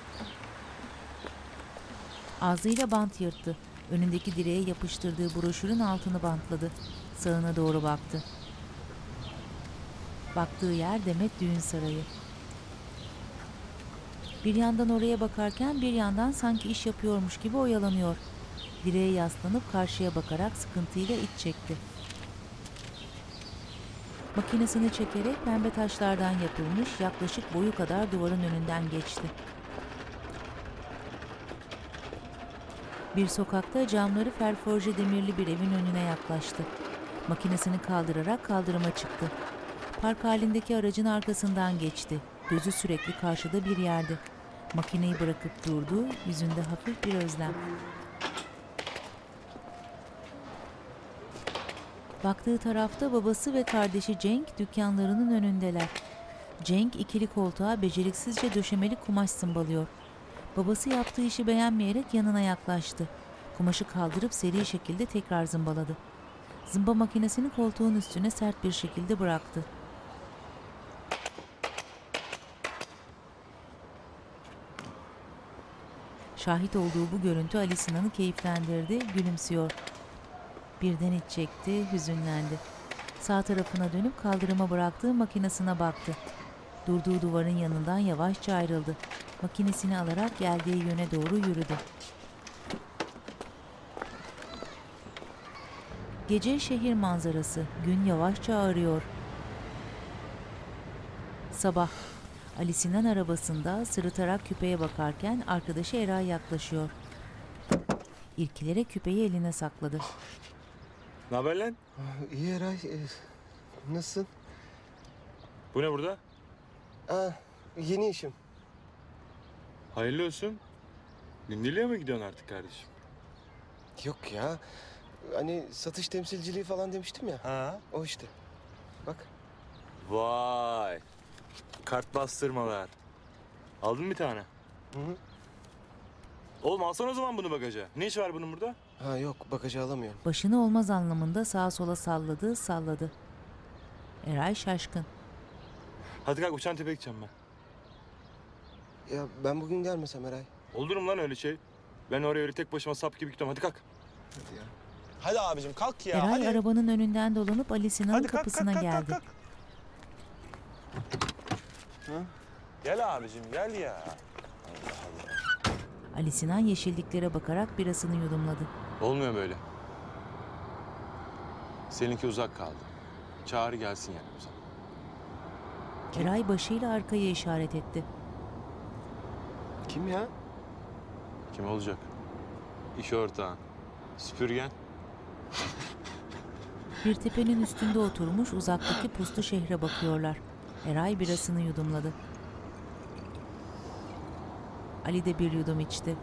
Ağzıyla bant yırttı. Önündeki direğe yapıştırdığı broşürün altını bantladı. Sağına doğru baktı. Baktığı yer Demet Düğün Sarayı. Bir yandan oraya bakarken bir yandan sanki iş yapıyormuş gibi oyalanıyor. Direğe yaslanıp karşıya bakarak sıkıntıyla iç çekti. Makinesini çekerek pembe taşlardan yapılmış yaklaşık boyu kadar duvarın önünden geçti. Bir sokakta camları ferforje demirli bir evin önüne yaklaştı. Makinesini kaldırarak kaldırıma çıktı. Park halindeki aracın arkasından geçti. Gözü sürekli karşıda bir yerde. Makineyi bırakıp durdu, yüzünde hafif bir özlem. Baktığı tarafta babası ve kardeşi Cenk dükkanlarının önündeler. Cenk ikili koltuğa beceriksizce döşemeli kumaş zımbalıyor. Babası yaptığı işi beğenmeyerek yanına yaklaştı. Kumaşı kaldırıp seri şekilde tekrar zımbaladı. Zımba makinesini koltuğun üstüne sert bir şekilde bıraktı. Şahit olduğu bu görüntü Ali Sinan'ı keyiflendirdi, gülümsüyor. Birden iç çekti, hüzünlendi. Sağ tarafına dönüp kaldırıma bıraktığı makinesine baktı. Durduğu duvarın yanından yavaşça ayrıldı. Makinesini alarak geldiği yöne doğru yürüdü. Gece şehir manzarası, gün yavaşça ağarıyor. Sabah, Ali Sinan arabasında sırıtarak küpeye bakarken arkadaşı Eray yaklaşıyor. İrkilerek küpeyi eline sakladı. Ne haber lan? İyi Eray. Nasılsın? Bu ne burada? Yeni işim. Hayırlı olsun. Gündeliğe mi gidiyorsun artık kardeşim? Yok ya. Hani satış temsilciliği falan demiştim ya. Ha? O işte. Bak. Vay. Kart bastırmalar. Aldın mı bir tane? Hı hı. Oğlum alsana o zaman bunu bagaja. Ne iş var bunun burada? Ha yok, bagajı alamıyorum. Başını olmaz anlamında sağa sola salladı. Eray şaşkın. Hadi kalk Uçantepe'ye gideceğim ben. Ya ben bugün gelmesem Eray. Olur mu lan öyle şey? Ben oraya öyle tek başıma sap gibi gidiyorum. Hadi kalk. Hadi ya. Hadi abicim kalk ya. Eray hadi. arabanın önünden dolanıp Ali Sinan'ın Hadi kalk, kapısına geldi. kalk. Gel abicim gel ya. Ali Sinan yeşilliklere bakarak birasını yudumladı. Olmuyor böyle. Seninki uzak kaldı. Çağrı gelsin yanımıza. Eray başıyla arkaya işaret etti. Kim ya? Kim olacak? İş ortağın. Süpürgen. Bir tepenin üstünde oturmuş uzaktaki puslu şehre bakıyorlar. Eray birasını yudumladı. Ali de bir yudum içti.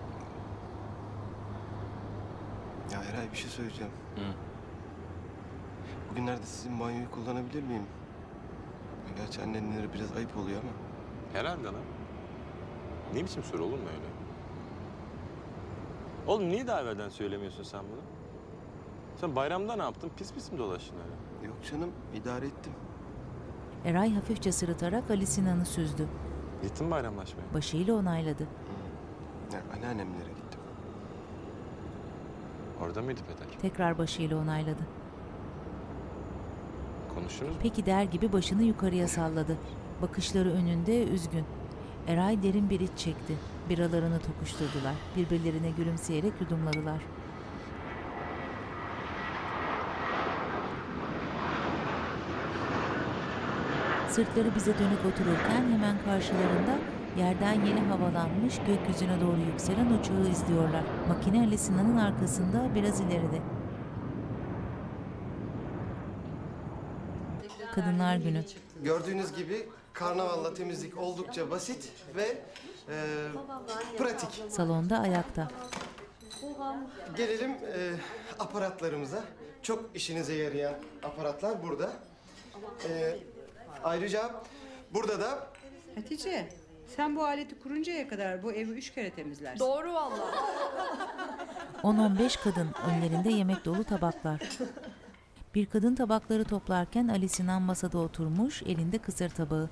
Ya Eray bir şey söyleyeceğim. Hı. Bugünlerde sizin banyoyu kullanabilir miyim? Gerçi annenlere biraz ayıp oluyor ama. Herhalde lan. Ne biçim soru olur mu öyle? Oğlum niye daha evvelden söylemiyorsun sen bunu? Sen bayramda ne yaptın? Pis mi dolaştın öyle? Yok canım, idare ettim. Eray hafifçe sırıtarak Ali Sinan'ı süzdü. Gittin bayramlaşmaya. Başıyla onayladı. Ya anneannemlere gittim. Orada mıydı Peder? Tekrar başıyla onayladı. Konuştunuz mu? Peki der gibi başını yukarıya salladı. Bakışları önünde üzgün. Eray derin bir iç çekti. Biralarını tokuşturdular. Birbirlerine gülümseyerek yudumladılar. Sırtları bize dönük otururken hemen karşılarında yerden yeni havalanmış gökyüzüne doğru yükselen uçağı izliyorlar. Makine Ali Sinan'ın arkasında biraz ileride. Kadınlar Günü. Gördüğünüz gibi karnavalla temizlik oldukça basit ve pratik. Salonda ayakta. Gelelim aparatlarımıza. Çok işinize yarayan aparatlar burada. Ayrıca burada da... Hatice, sen bu aleti kuruncaya kadar bu evi 3 kere temizlersin. Doğru vallahi. 10-15 kadın, önlerinde yemek dolu tabaklar. Bir kadın tabakları toplarken Ali Sinan masada oturmuş, elinde kısır tabağı.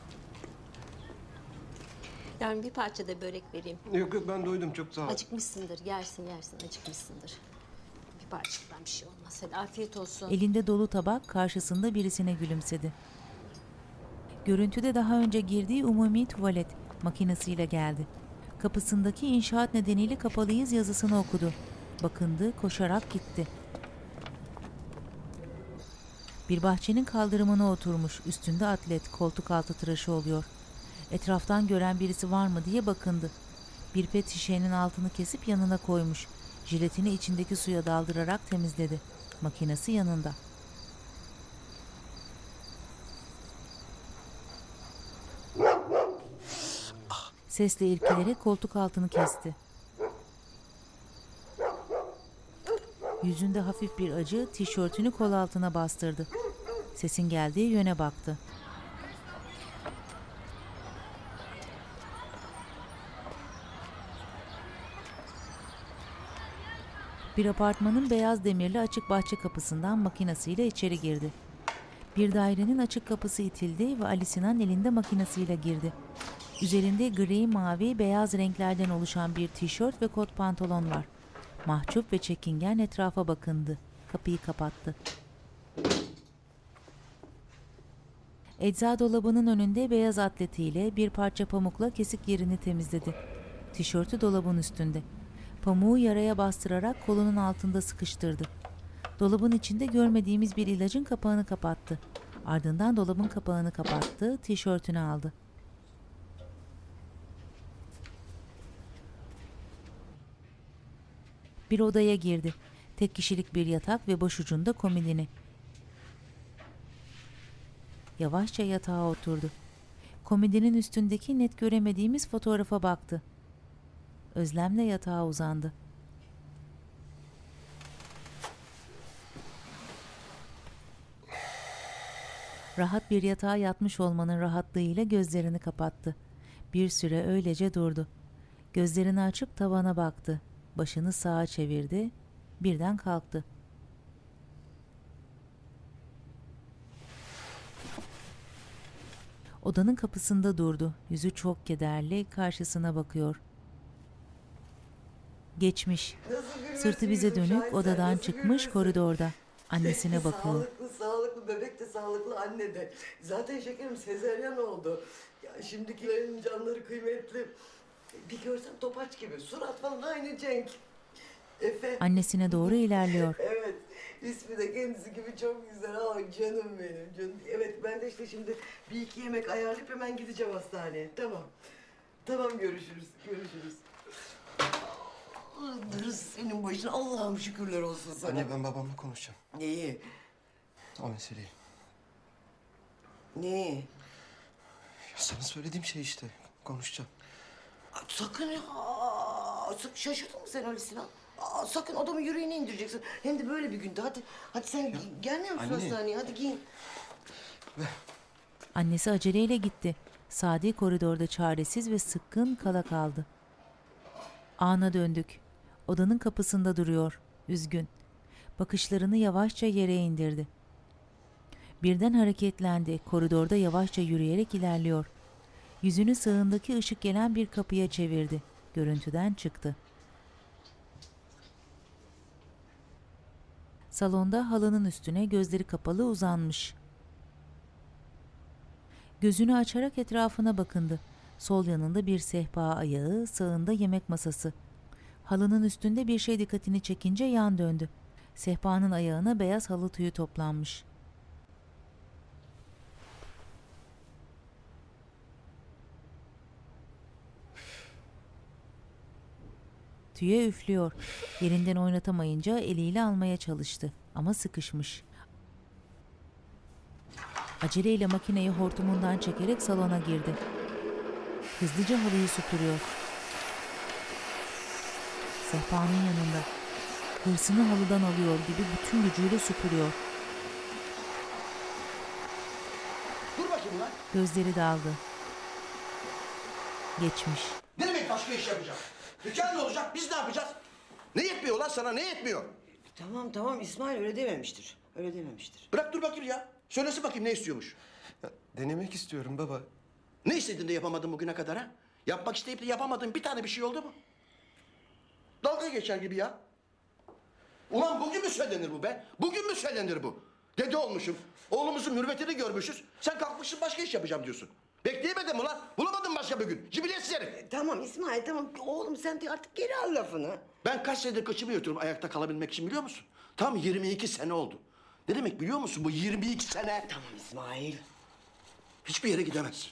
Yani bir parça da börek vereyim. Yok ben doydum, çok sağ ol. Acıkmışsındır, yersin acıkmışsındır. Bir parçadan bir şey olmaz. Hadi afiyet olsun. Elinde dolu tabak, karşısında birisine gülümsedi. Görüntüde daha önce girdiği umumi tuvalet makinesiyle geldi. Kapısındaki inşaat nedeniyle kapalıyız yazısını okudu. Bakındı, koşarak gitti. Bir bahçenin kaldırımına oturmuş, üstünde atlet, koltuk altı tıraşı oluyor. Etraftan gören birisi var mı diye bakındı. Bir pet şişenin altını kesip yanına koymuş. Jiletini içindeki suya daldırarak temizledi. Makinesi yanında. Sesle irkilerek koltuk altını kesti. Yüzünde hafif bir acı, tişörtünü kol altına bastırdı. Sesin geldiği yöne baktı. Bir apartmanın beyaz demirli açık bahçe kapısından makinesiyle içeri girdi. Bir dairenin açık kapısı itildi ve Ali Sinan elinde makinesiyle girdi. Üzerinde gri, mavi, beyaz renklerden oluşan bir tişört ve kot pantolon var. Mahcup ve çekingen etrafa bakındı. Kapıyı kapattı. Ecza dolabının önünde beyaz atletiyle bir parça pamukla kesik yerini temizledi. Tişörtü dolabın üstünde. Pamuğu yaraya bastırarak kolunun altında sıkıştırdı. Dolabın içinde görmediğimiz bir ilacın kapağını kapattı. Ardından dolabın kapağını kapattı, tişörtünü aldı. Bir odaya girdi. Tek kişilik bir yatak ve başucunda komodini. Yavaşça yatağa oturdu. Komodinin üstündeki net göremediğimiz fotoğrafa baktı. Özlemle yatağa uzandı. Rahat bir yatağa yatmış olmanın rahatlığıyla gözlerini kapattı. Bir süre öylece durdu. Gözlerini açıp tavana baktı. Başını sağa çevirdi. Birden kalktı. Odanın kapısında durdu. Yüzü çok kederli, karşısına bakıyor. Geçmiş. Sırtı bize dönük odadan çıkmış koridorda. Annesine bakıyor. Sağlıklı bebek de sağlıklı anne de. Zaten şekerim sezaryen oldu. Ya şimdikilerin canları kıymetli. Bir görsen topaç gibi. Surat falan aynı Cenk. Efe. Annesine doğru ilerliyor. Evet. İsmi de kendisi gibi çok güzel. Aa, canım benim canım. Evet ben de işte şimdi bir iki yemek ayarlayıp hemen gideceğim hastaneye. Tamam. Tamam görüşürüz. Görüşürüz. Darısı senin başına. Allah'ım şükürler olsun sana. Anne ben babamla konuşacağım. Neyi? O meseleyi. Neyi? Ya sana söylediğim şey işte. Konuşacağım. Sakın ya. Şaşırdın mı sen öyle Sinan? Sakın adamın yüreğini indireceksin. Hem de böyle bir günde. Hadi sen gelmiyor musun hastaneye? Hadi giyin. Annesi aceleyle gitti. Sadi koridorda çaresiz ve sıkkın kala kaldı. Ana döndük. Odanın kapısında duruyor. Üzgün. Bakışlarını yavaşça yere indirdi. Birden hareketlendi. Koridorda yavaşça yürüyerek ilerliyor. Yüzünü sağındaki ışık gelen bir kapıya çevirdi. Görüntüden çıktı. Salonda halının üstüne gözleri kapalı uzanmış. Gözünü açarak etrafına bakındı. Sol yanında bir sehpa ayağı, sağında yemek masası. Halının üstünde bir şey dikkatini çekince yan döndü. Sehpanın ayağına beyaz halı tüyü toplanmış. Tüye üflüyor. Yerinden oynatamayınca eliyle almaya çalıştı ama sıkışmış. Aceleyle makineyi hortumundan çekerek salona girdi. Hızlıca halıyı süpürüyor. Sehpanın yanında. Hırsını halıdan alıyor gibi bütün gücüyle süpürüyor. Dur bakayım lan. Gözleri daldı. Geçmiş. Ne demek başka iş yapacağım? Dükkan ne olacak? Biz ne yapacağız? Ne yetmiyor lan sana? Ne yetmiyor? Tamam İsmail öyle dememiştir. Öyle dememiştir. Bırak dur bakayım ya. Söylesin bakayım ne istiyormuş. Ya, denemek istiyorum baba. Ne istedin de yapamadın bugüne kadar ha? Yapmak isteyip de yapamadığın bir tane bir şey oldu mu? Dalga geçer gibi ya. Ulan bugün mü söylenir bu be? Bugün mü söylenir bu? Dede olmuşum. Oğlumuzun mürvetini görmüşüz. Sen kalkmışsın başka iş yapacağım diyorsun. Bekleyemedin mi lan? Bulamadın başka bir gün. Cibiliyetsiz herif. Tamam İsmail tamam. Oğlum sen de artık geri al lafını. Ben kaç senedir kaçımı yatıyorum ayakta kalabilmek için biliyor musun? Tam 22 sene oldu. Ne demek biliyor musun bu 22 sene? Tamam İsmail. Hiçbir yere gidemezsin.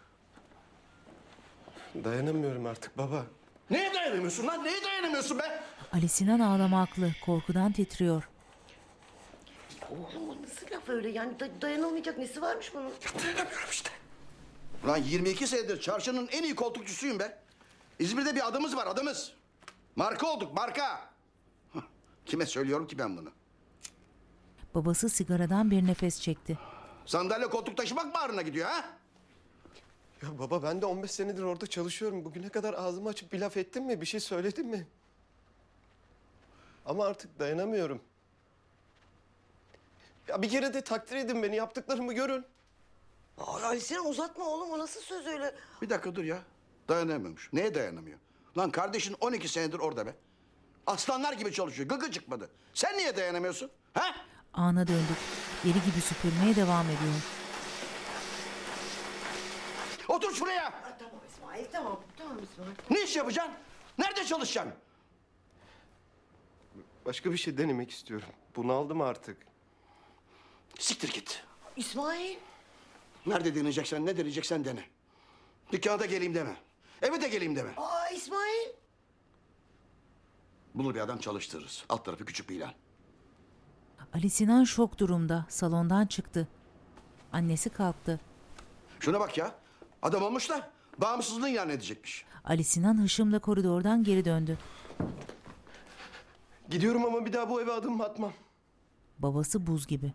Dayanamıyorum artık baba. Neye dayanamıyorsun lan? Neye dayanamıyorsun be? Ali Sinan ağlamaklı, korkudan titriyor. Oğlum o nasıl laf öyle yani dayanılmayacak nesi varmış bunun? Dayanamıyorum işte. Ulan 22 senedir çarşının en iyi koltukçusuyum be. İzmir'de bir adımız var adımız. Marka olduk marka. Hah, kime söylüyorum ki ben bunu? Babası sigaradan bir nefes çekti. Sandalye koltuk taşımak mı ağrına gidiyor ha? Ya baba ben de 15 senedir orada çalışıyorum. Bugüne kadar ağzımı açıp bir laf ettim mi? Bir şey söyledim mi? Ama artık dayanamıyorum. Ya bir kere de takdir edin beni. Yaptıklarımı görün. Ali Sinan uzatma oğlum o nasıl söz öyle? Bir dakika dur ya. Dayanamıyormuş. Neye dayanamıyor? Lan kardeşin 12 senedir orada be. Aslanlar gibi çalışıyor. Gıgı çıkmadı. Sen niye dayanamıyorsun? Ha? Ana döndük. Deli gibi süpürmeye devam ediyor. Otur şuraya. Tamam İsmail tamam. Tamam İsmail. Ne iş yapacaksın? Nerede çalışacaksın? Başka bir şey denemek istiyorum. Bunaldım artık. Siktir git. İsmail. Nerede deneyeceksen, ne deneyeceksen dene. Dükkana da geleyim deme. Eve de geleyim deme. Aa İsmail. Bulur bir adam çalıştırırız. Alt tarafı küçük bir ilan. Ali Sinan şok durumda. Salondan çıktı. Annesi kalktı. Şuna bak ya. Adam olmuş da bağımsızlığını ilan edecekmiş. Ali Sinan hışımla koridordan geri döndü. Gidiyorum ama bir daha bu eve adım atmam. Babası buz gibi.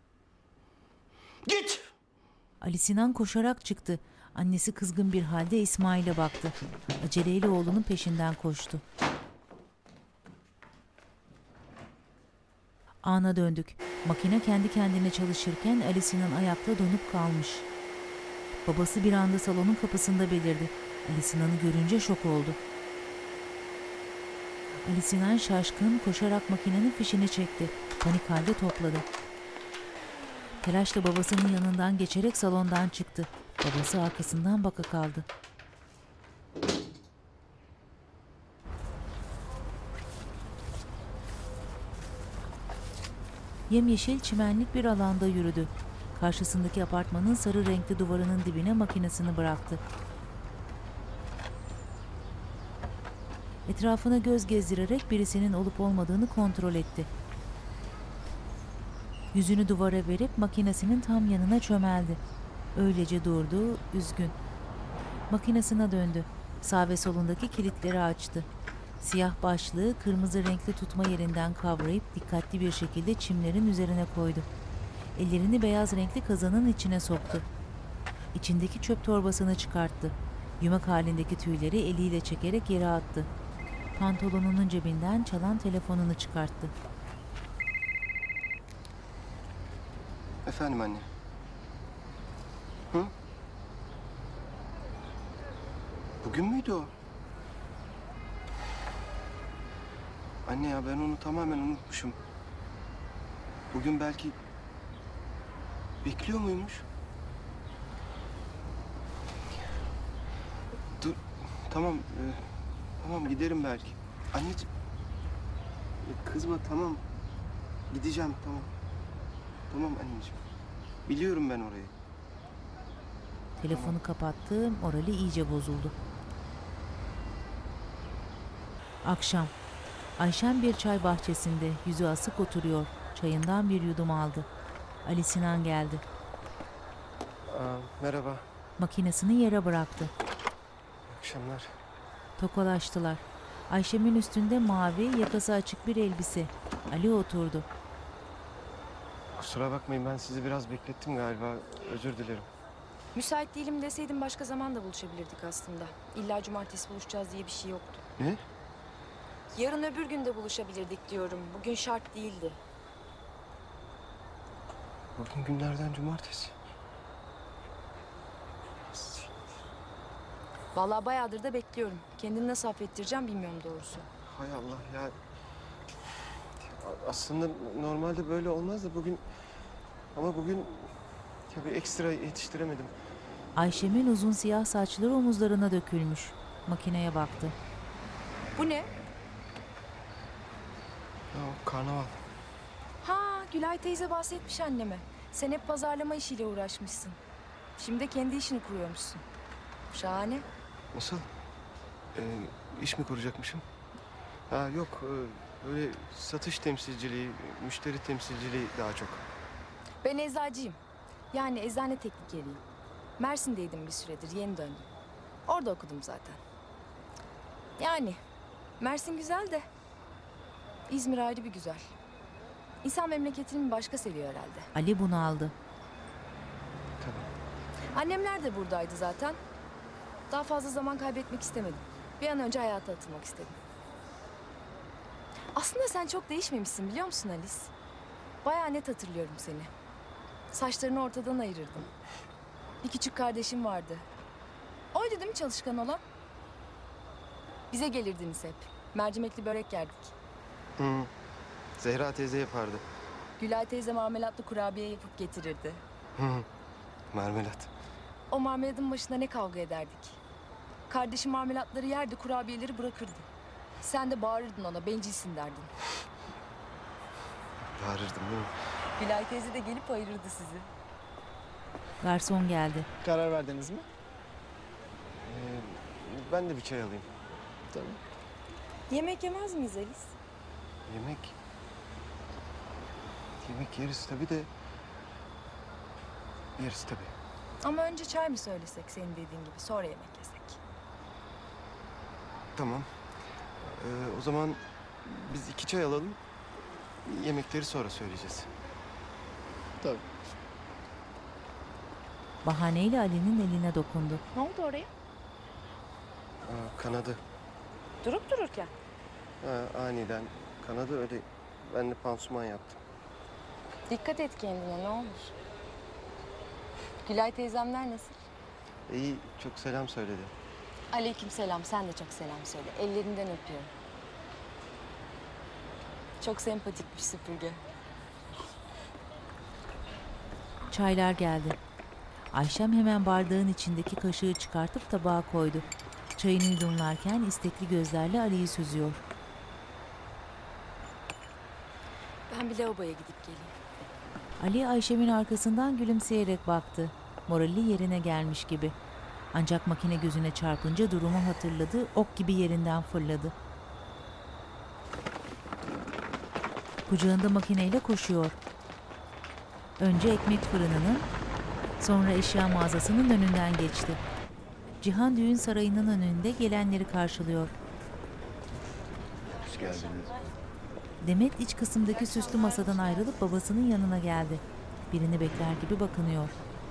Git! Ali Sinan koşarak çıktı. Annesi kızgın bir halde İsmail'e baktı. Aceleyle oğlunun peşinden koştu. Ana döndük. Makine kendi kendine çalışırken Ali Sinan ayakta donup kalmış. Babası bir anda salonun kapısında belirdi. Ali Sinan'ı görünce şok oldu. Ali Sinan şaşkın koşarak makinenin fişini çekti. Panik halde topladı. Telaşla babasının yanından geçerek salondan çıktı. Babası arkasından baka kaldı. Yemyeşil çimenlik bir alanda yürüdü. Karşısındaki apartmanın sarı renkli duvarının dibine makinesini bıraktı. Etrafına göz gezdirerek birisinin olup olmadığını kontrol etti. Yüzünü duvara verip makinesinin tam yanına çömeldi. Öylece durdu, üzgün. Makinesine döndü. Sağ ve solundaki kilitleri açtı. Siyah başlığı kırmızı renkli tutma yerinden kavrayıp dikkatli bir şekilde çimlerin üzerine koydu. Ellerini beyaz renkli kazanın içine soktu. İçindeki çöp torbasını çıkarttı. Yumak halindeki tüyleri eliyle çekerek yere attı. Pantolonunun cebinden çalan telefonunu çıkarttı. Efendim anne. Hı? Bugün müydü o? Anne ya ben onu tamamen unutmuşum. Bugün belki bekliyor muymuş? Dur tamam tamam giderim belki. Anneciğim kızma tamam. Gideceğim tamam. Tamam anneciğim. Biliyorum ben orayı. Telefonu kapattı, morali iyice bozuldu. Akşam. Ayşen bir çay bahçesinde yüzü asık oturuyor. Çayından bir yudum aldı. Ali Sinan geldi. Merhaba. Makinesini yere bıraktı. İyi akşamlar. Tokalaştılar. Ayşem'in üstünde mavi, yakası açık bir elbise. Ali oturdu. Kusura bakmayın ben sizi biraz beklettim galiba. Özür dilerim. Müsait değilim deseydin başka zaman da buluşabilirdik aslında. İlla cumartesi buluşacağız diye bir şey yoktu. Ne? Yarın öbür gün de buluşabilirdik diyorum. Bugün şart değildi. Bugün günlerden cumartesi. Vallahi bayağıdır da bekliyorum. Kendini nasıl affettireceğim bilmiyorum doğrusu. Hay Allah ya. Aslında normalde böyle olmaz da bugün... Ama bugün ya bir ekstra yetiştiremedim. Ayşem'in uzun siyah saçları omuzlarına dökülmüş. Makineye baktı. Bu ne? Ya o karnaval. Ha, Gülay teyze bahsetmiş anneme. Sen hep pazarlama işiyle uğraşmışsın. Şimdi de kendi işini kuruyormuşsun. Şahane. Nasıl? İş mi kuracakmışım? Ha yok, böyle satış temsilciliği, müşteri temsilciliği daha çok. Ben eczacıyım. Yani eczane teknikeriyim. Mersin'deydim bir süredir, yeni döndüm. Orada okudum zaten. Yani Mersin güzel de İzmir ayrı bir güzel. İnsan memleketini bir başka seviyor herhalde. Ali bunu aldı. Annemler de buradaydı zaten. Daha fazla zaman kaybetmek istemedim. Bir an önce hayata atılmak istedim. Aslında sen çok değişmemişsin biliyor musun Alice? Bayağı net hatırlıyorum seni. Saçlarını ortadan ayırırdın. Bir küçük kardeşim vardı. Oydu değil mi çalışkan olan? Bize gelirdiniz hep. Mercimekli börek yerdik. Hı. Zehra teyze yapardı. Gülay teyze marmelatlı kurabiye yapıp getirirdi. Hı. Marmelat. O marmeladın başına ne kavga ederdik. Kardeşim marmelatları yerdi, kurabiyeleri bırakırdı. Sen de bağırırdın ona, bencilsin derdin. Bağırırdım değil mi? Gülay teyze de gelip ayırırdı sizi. Garson geldi. Karar verdiniz mi? Ben de bir çay alayım. Tamam. Yemek yemez miyiz Alice? Yemek? Yemek yeriz tabii de... Yeriz tabii. Ama önce çay mı söylesek senin dediğin gibi, sonra yemek yesek? Tamam. O zaman biz 2 çay alalım. Yemekleri sonra söyleyeceğiz. Tabii. Bahaneyle Ali'nin eline dokundu. Ne oldu oraya? Kanadı. Durup dururken. Aniden kanadı, öyle ben de pansuman yaptım. Dikkat et kendine ne olur. Gülay teyzemler nasıl? İyi, çok selam söyledi. Aleykümselam, sen de çok selam söyle. Ellerinden öpüyorum. Çok sempatikmiş süpürge. Çaylar geldi. Ayşem hemen bardağın içindeki kaşığı çıkartıp tabağa koydu. Çayını yudumlarken istekli gözlerle Ali'yi süzüyor. Ben bir lavaboya gidip geleyim. Ali Ayşem'in arkasından gülümseyerek baktı. Morali yerine gelmiş gibi. Ancak makine gözüne çarpınca durumu hatırladı, ok gibi yerinden fırladı. Kucağında makineyle koşuyor. Önce ekmek fırınının, sonra eşya mağazasının önünden geçti. Cihan Düğün Sarayı'nın önünde gelenleri karşılıyor. Hoş geldiniz. Demet iç kısımdaki süslü masadan ayrılıp babasının yanına geldi. Birini bekler gibi bakınıyor.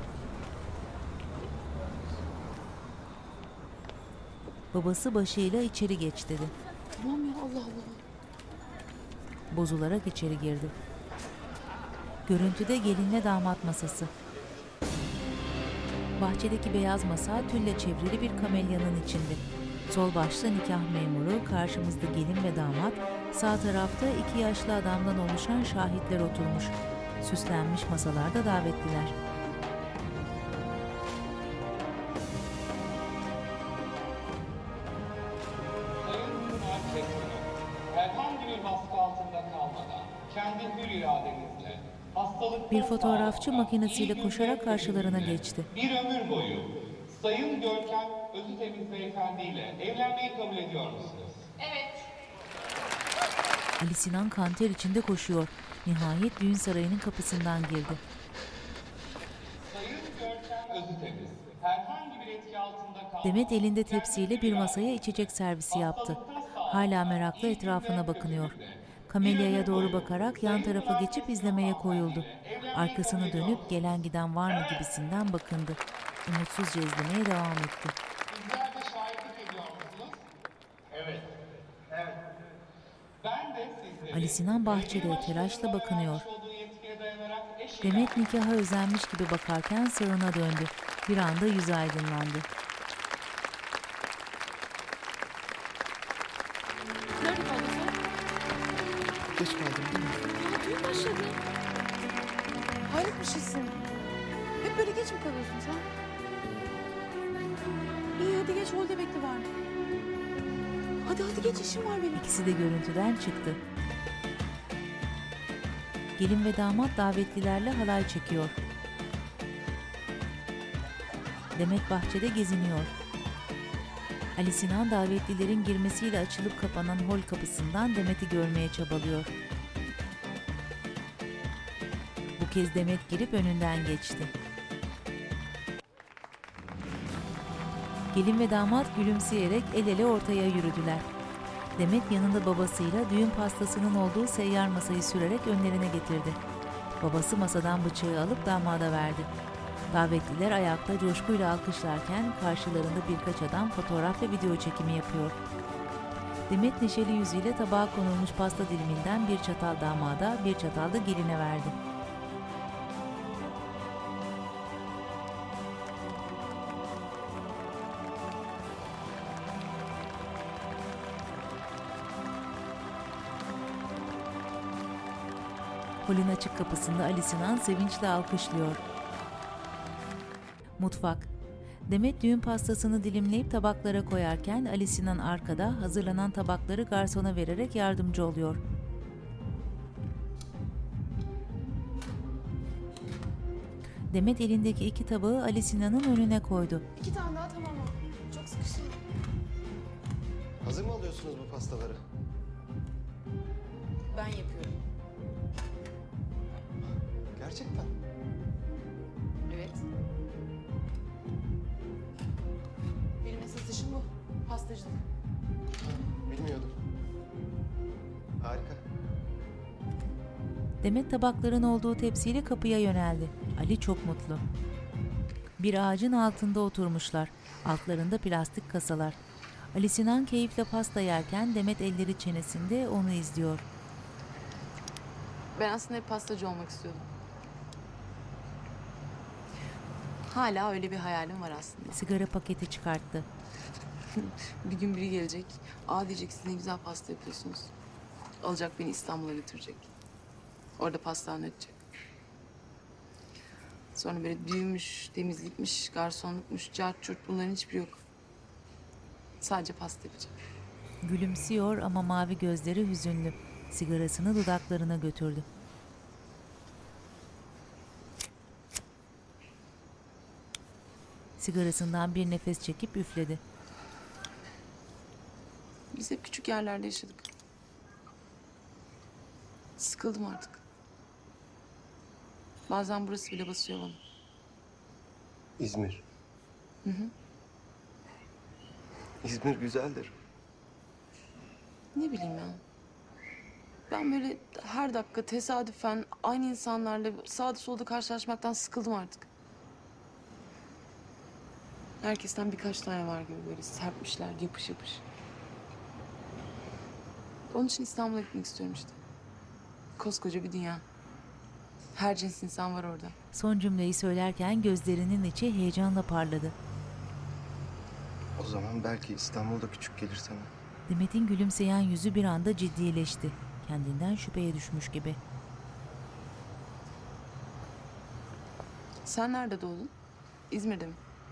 Babası başıyla içeri geç dedi. Tamam ya, Allah Allah. Bozularak içeri girdi. Görüntüde gelinle damat masası. Bahçedeki beyaz masa tülle çevrili bir kamelyanın içinde. Sol başta nikah memuru, karşımızda gelin ve damat, sağ tarafta 2 yaşlı adamdan oluşan şahitler oturmuş. Süslenmiş masalarda davetliler. Herhangi bir baskı altında kalmadan kendi hür iradenizle hastalıkta Bir fotoğrafçı makinesiyle koşarak karşılarına geçti. bir ömür boyu Sayın Görkem Özütemiz Beyefendi ile evlenmeyi kabul ediyor musunuz? Evet. Ali Sinan kanter içinde koşuyor. Nihayet düğün sarayının kapısından girdi. Sayın Görkem Özütemiz herhangi bir etki altında kalmadan Demet elinde tepsiyle bir masaya içecek servisi yaptı. Hala merakla etrafına bakınıyor. Kamelya'ya doğru bakarak yan tarafa geçip izlemeye koyuldu. Arkasını dönüp gelen giden var mı gibisinden bakındı. Umutsuzca izlemeye devam etti. Sizler de şahitlik ediyor musunuz? Evet. Evet. Ben de sizleri Ali Sinan bahçede telaşla bakınıyor. Demet nikaha özenmiş gibi bakarken sağına döndü. Bir anda yüzü aydınlandı. Nerede kaldın sen? Geç kaldım değil mi? Ya düğün başladı. Hayret bir şeysin. Hep böyle geç mi kalıyorsun sen? hadi geç holde bekle var. Hadi geç işim var benim. İkisi de görüntüden çıktı. Gelin ve damat davetlilerle halay çekiyor. Demet bahçede geziniyor. Ali Sinan davetlilerin girmesiyle açılıp kapanan hol kapısından Demet'i görmeye çabalıyor. Bu kez Demet girip önünden geçti. Gelin ve damat gülümseyerek el ele ortaya yürüdüler. Demet yanında babasıyla düğün pastasının olduğu seyyar masayı sürerek önlerine getirdi. Babası masadan bıçağı alıp damada verdi. Davetliler ayakta coşkuyla alkışlarken karşılarında birkaç adam fotoğraf ve video çekimi yapıyor. Demet neşeli yüzüyle tabağa konulmuş pasta diliminden bir çatal damada, bir çatal da geline verdi. Holün açık kapısında Ali Sinan sevinçle alkışlıyor. Mutfak. Demet düğün pastasını dilimleyip tabaklara koyarken Ali Sinan arkada hazırlanan tabakları garsona vererek yardımcı oluyor. Demet elindeki 2 tabağı Ali Sinan'ın önüne koydu. 2 tane daha tamam mı? Çok sıkıştım. Hazır mı alıyorsunuz bu pastaları? Ben yapıyorum. Gerçekten. Evet. Benim esas işim bu. Pastacılık. Bilmiyordum. Harika. Demet tabakların olduğu tepsiyle kapıya yöneldi. Ali çok mutlu. Bir ağacın altında oturmuşlar. Altlarında plastik kasalar. Ali Sinan keyifle pasta yerken Demet elleri çenesinde onu izliyor. Ben aslında hep pastacı olmak istiyordum. Hala öyle bir hayalim var aslında. Sigara paketi çıkarttı. Bir gün biri gelecek. Aa diyecek, siz ne güzel pasta yapıyorsunuz. Alacak beni İstanbul'a götürecek. Orada pastanı ödeyecek. Sonra böyle düğünmüş, temizlikmiş, garsonlukmuş, cart çurt bunların hiçbiri yok. Sadece pasta yapacağım. Gülümsüyor ama mavi gözleri hüzünlü. Sigarasını dudaklarına götürdü. Sigarasından bir nefes çekip üfledi. Biz hep küçük yerlerde yaşadık. Sıkıldım artık. Bazen burası bile basıyor bana. İzmir. Hı hı. İzmir güzeldir. Ne bileyim ya. Ben böyle her dakika tesadüfen aynı insanlarla sağda solda karşılaşmaktan sıkıldım artık. Herkesten birkaç tane var gibi böyle serpmişler, yapış yapış. Onun için İstanbul'a gitmek istiyorum işte. Koskoca bir dünya. Her cins insan var orada. Son cümleyi söylerken gözlerinin içi heyecanla parladı. O zaman belki İstanbul'da küçük gelir sana. Demet'in gülümseyen yüzü bir anda ciddileşti. Kendinden şüpheye düşmüş gibi. Sen nerede doğdun? İzmir'de mi?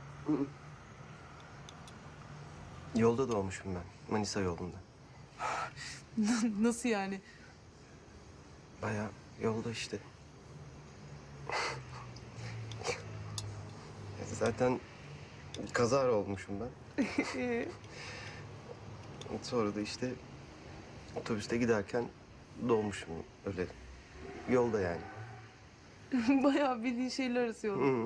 Yolda doğmuşum ben. Manisa yolunda. Nasıl yani? Bayağı yolda işte. Zaten kazara olmuşum ben. Sonra da işte otobüste giderken doğmuşum öyle. Yolda yani. Bayağı bildiğin şehirler arası yol.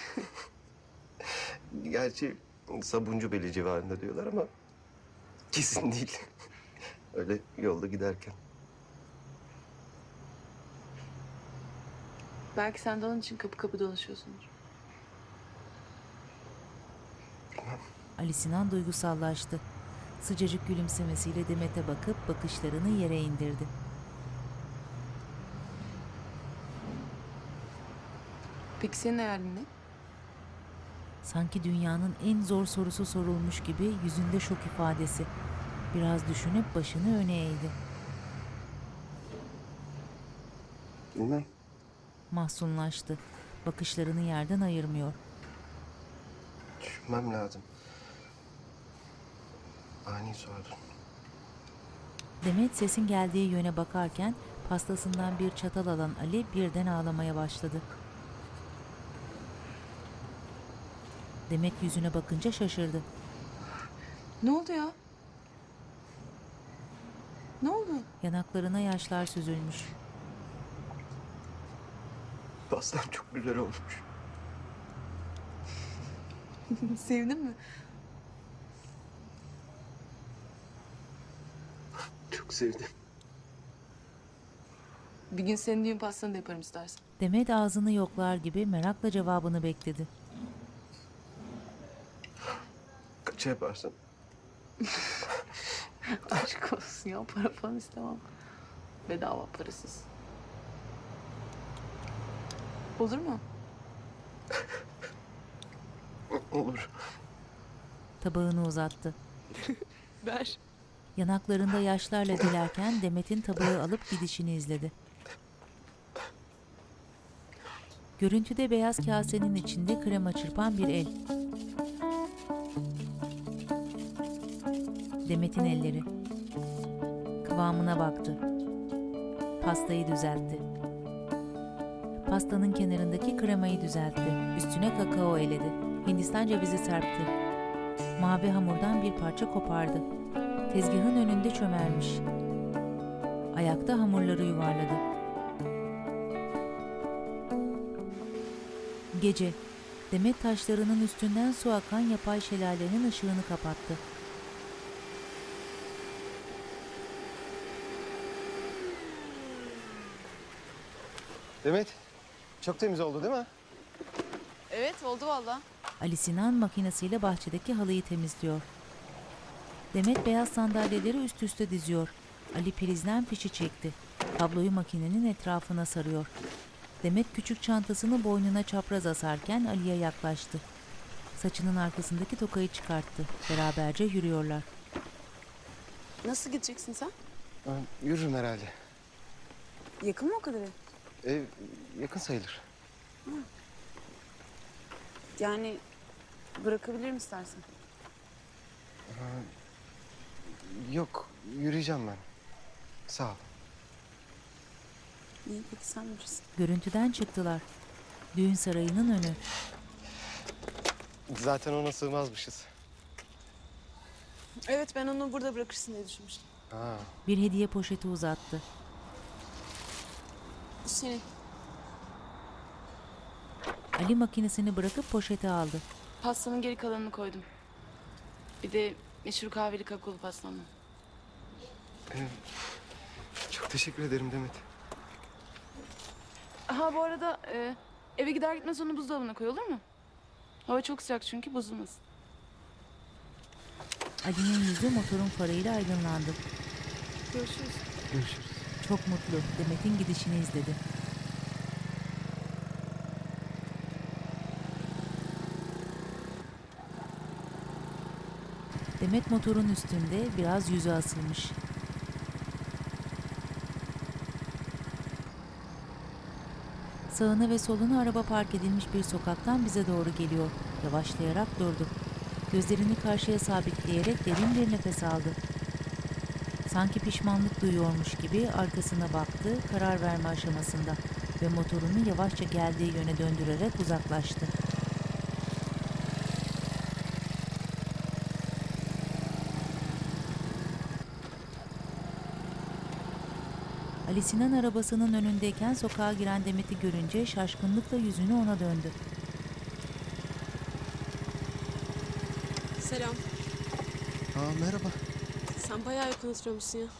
Gerçi Sabuncubeyle civarında diyorlar ama kesin değil. Öyle yolda giderken. Belki sen de onun için kapı kapı dolaşıyorsundur. Ali Sinan duygusallaştı. Sıcacık gülümsemesiyle Demet'e bakıp bakışlarını yere indirdi. Peki senin hayalin ne? Sanki dünyanın en zor sorusu sorulmuş gibi yüzünde şok ifadesi. Biraz düşünüp başını öne eğdi. Bilmem. Mahzunlaştı. Bakışlarını yerden ayırmıyor. Düşünmem lazım. Ani sordun. Demet sesin geldiği yöne bakarken pastasından bir çatal alan Ali birden ağlamaya başladı. Demet yüzüne bakınca şaşırdı. Ne oldu ya? Ne oldu? Yanaklarına yaşlar süzülmüş. Pastam çok güzel olmuş. Sevdin mi? Çok sevdim. Bir gün senin düğün pastanı da yaparım istersen. Demet ağzını yoklar gibi merakla cevabını bekledi. Kaça yaparsın? Aşk olsun ya, para falan istemem. Bedava, parasız. Olur mu? Olur. Tabağını uzattı. Ver. Yanaklarında yaşlarla dilerken Demet'in tabağı alıp gidişini izledi. Görüntüde beyaz kasenin içinde krema çırpan bir el. Demet'in elleri. Kıvamına baktı. Pastayı düzeltti. Pastanın kenarındaki kremayı düzeltti. Üstüne kakao eledi. Hindistan cevizi serpti. Mavi hamurdan bir parça kopardı. Tezgahın önünde çömelmiş. Ayakta hamurları yuvarladı. Gece. Demet taşlarının üstünden su akan yapay şelalenin ışığını kapattı. Demet, çok temiz oldu değil mi? Evet, oldu valla. Ali Sinan makinesiyle bahçedeki halıyı temizliyor. Demet beyaz sandalyeleri üst üste diziyor. Ali prizden fişi çekti. Kabloyu makinenin etrafına sarıyor. Demet küçük çantasını boynuna çapraz asarken Ali'ye yaklaştı. Saçının arkasındaki tokayı çıkarttı. Beraberce yürüyorlar. Nasıl gideceksin sen? Yürürüm herhalde. Yakın mı o kadar? Ev yakın sayılır. Yani bırakabilirim istersen. Yok, yürüyeceğim ben. Sağ ol. İyi, peki sen bilirsin. Görüntüden çıktılar. Düğün sarayının önü. Zaten ona sığmazmışız. Evet, ben onu burada bırakırsın diye düşünmüştüm. Ha. Bir hediye poşeti uzattı. Senin. Ali makinesini bırakıp poşeti aldı. Pastanın geri kalanını koydum. Bir de meşhur kahveli kakaolu pastamla. Çok teşekkür ederim Demet. Ha, bu arada eve gider gitmez onu buzdolabına koy, olur mu? Hava çok sıcak çünkü, bozulmasın. Ali'nin yüzü motorun farıyla aydınlandı. Görüşürüz. Görüşürüz. Çok mutlu. Demet'in gidişini izledi. Demet motorun üstünde, biraz yüzü asılmış. Sağına ve soluna araba park edilmiş bir sokaktan bize doğru geliyor. Yavaşlayarak durdu. Gözlerini karşıya sabitleyerek derin bir nefes aldı. Sanki pişmanlık duyuyormuş gibi arkasına baktı, karar verme aşamasında ve motorunu yavaşça geldiği yöne döndürerek uzaklaştı. Ali Sinan arabasının önündeyken sokağa giren Demet'i görünce şaşkınlıkla yüzünü ona döndü. Selam. Merhaba. Sen bayağı yakın oturuyormuşsun ya.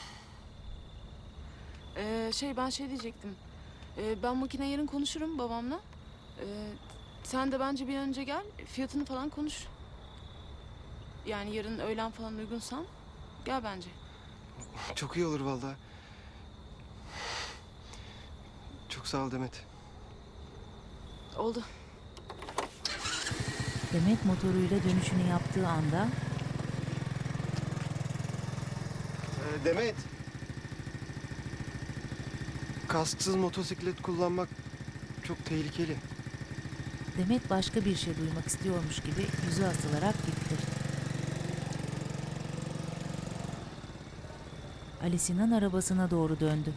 Ben diyecektim. Ben makine yarın konuşurum babamla. Sen de bence bir an önce gel, fiyatını falan konuş. Yani yarın öğlen falan uygunsan gel bence. Çok iyi olur vallahi. Çok sağ ol Demet. Oldu. Demet motoruyla dönüşünü yaptığı anda Demet. Kasksız motosiklet kullanmak çok tehlikeli. Demet başka bir şey duymak istiyormuş gibi yüzü asılarak gitti. Ali Sinan arabasına doğru döndü.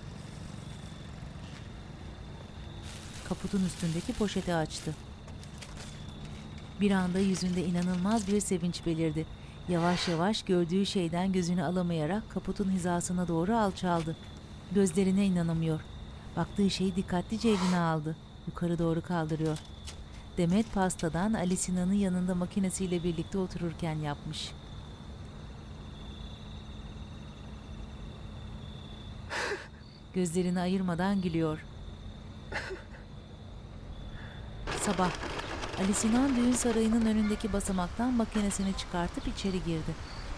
Kaputun üstündeki poşeti açtı. Bir anda yüzünde inanılmaz bir sevinç belirdi. Yavaş yavaş gördüğü şeyden gözünü alamayarak kaputun hizasına doğru alçaldı. Gözlerine inanamıyor. Baktığı şeyi dikkatlice eline aldı. Yukarı doğru kaldırıyor. Demet pastadan Ali Sinan'ın yanında makinesiyle birlikte otururken yapmış. Gözlerini ayırmadan gülüyor. Sabah. Ali Sinan düğün sarayının önündeki basamaktan makinesini çıkartıp içeri girdi.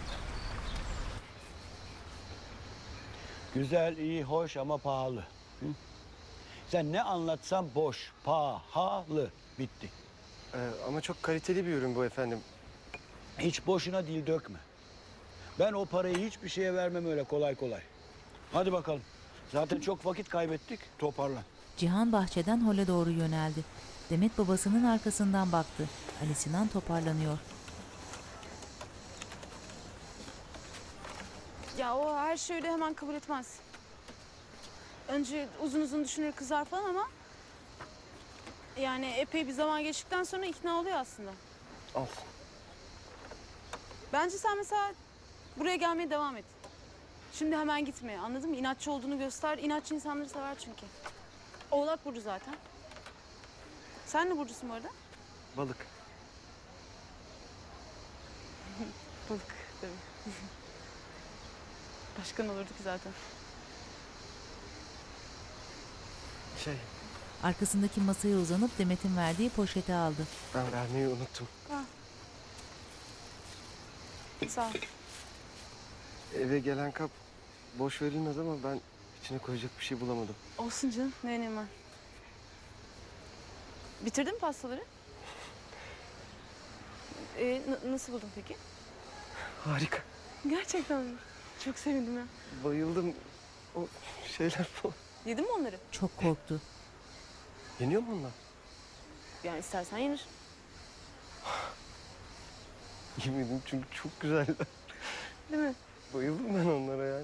Güzel, iyi, hoş ama pahalı. Hı? Sen ne anlatsan boş, pahalı. Bitti. Ama çok kaliteli bir ürün bu efendim. Hiç boşuna dil dökme. Ben o parayı hiçbir şeye vermem öyle kolay kolay. Hadi bakalım. Zaten çok vakit kaybettik. Toparlan. Cihan bahçeden hole doğru yöneldi. Demet babasının arkasından baktı. Ali Sinan toparlanıyor. Ya o her şeyi öyle hemen kabul etmez. Önce uzun uzun düşünür, kızar falan ama... yani epey bir zaman geçtikten sonra ikna oluyor aslında. Al. Bence sen mesela buraya gelmeye devam et. Şimdi hemen gitme, anladın mı? İnatçı olduğunu göster. İnatçı insanları sever çünkü. Oğlak burcu zaten. Sen ne burcusun bu arada? Balık. Balık tabii. Başka ne olurdu ki zaten? Arkasındaki masaya uzanıp Demet'in verdiği poşeti aldı. Ben vermeyi unuttum. Ha. Sağ ol. Eve gelen kap boş verilmez ama ben içine koyacak bir şey bulamadım. Olsun canım, ne önemi var? Bitirdin mi pastaları? Nasıl buldun peki? Harika. Gerçekten mi? Çok sevindim ya. Bayıldım. O şeyler falan. Yedin mi onları? Çok korktu. Yeniyor mu onlar? Yani istersen yenir. Yemedim çünkü çok güzeller. Değil mi? Bayıldım ben onlara yani.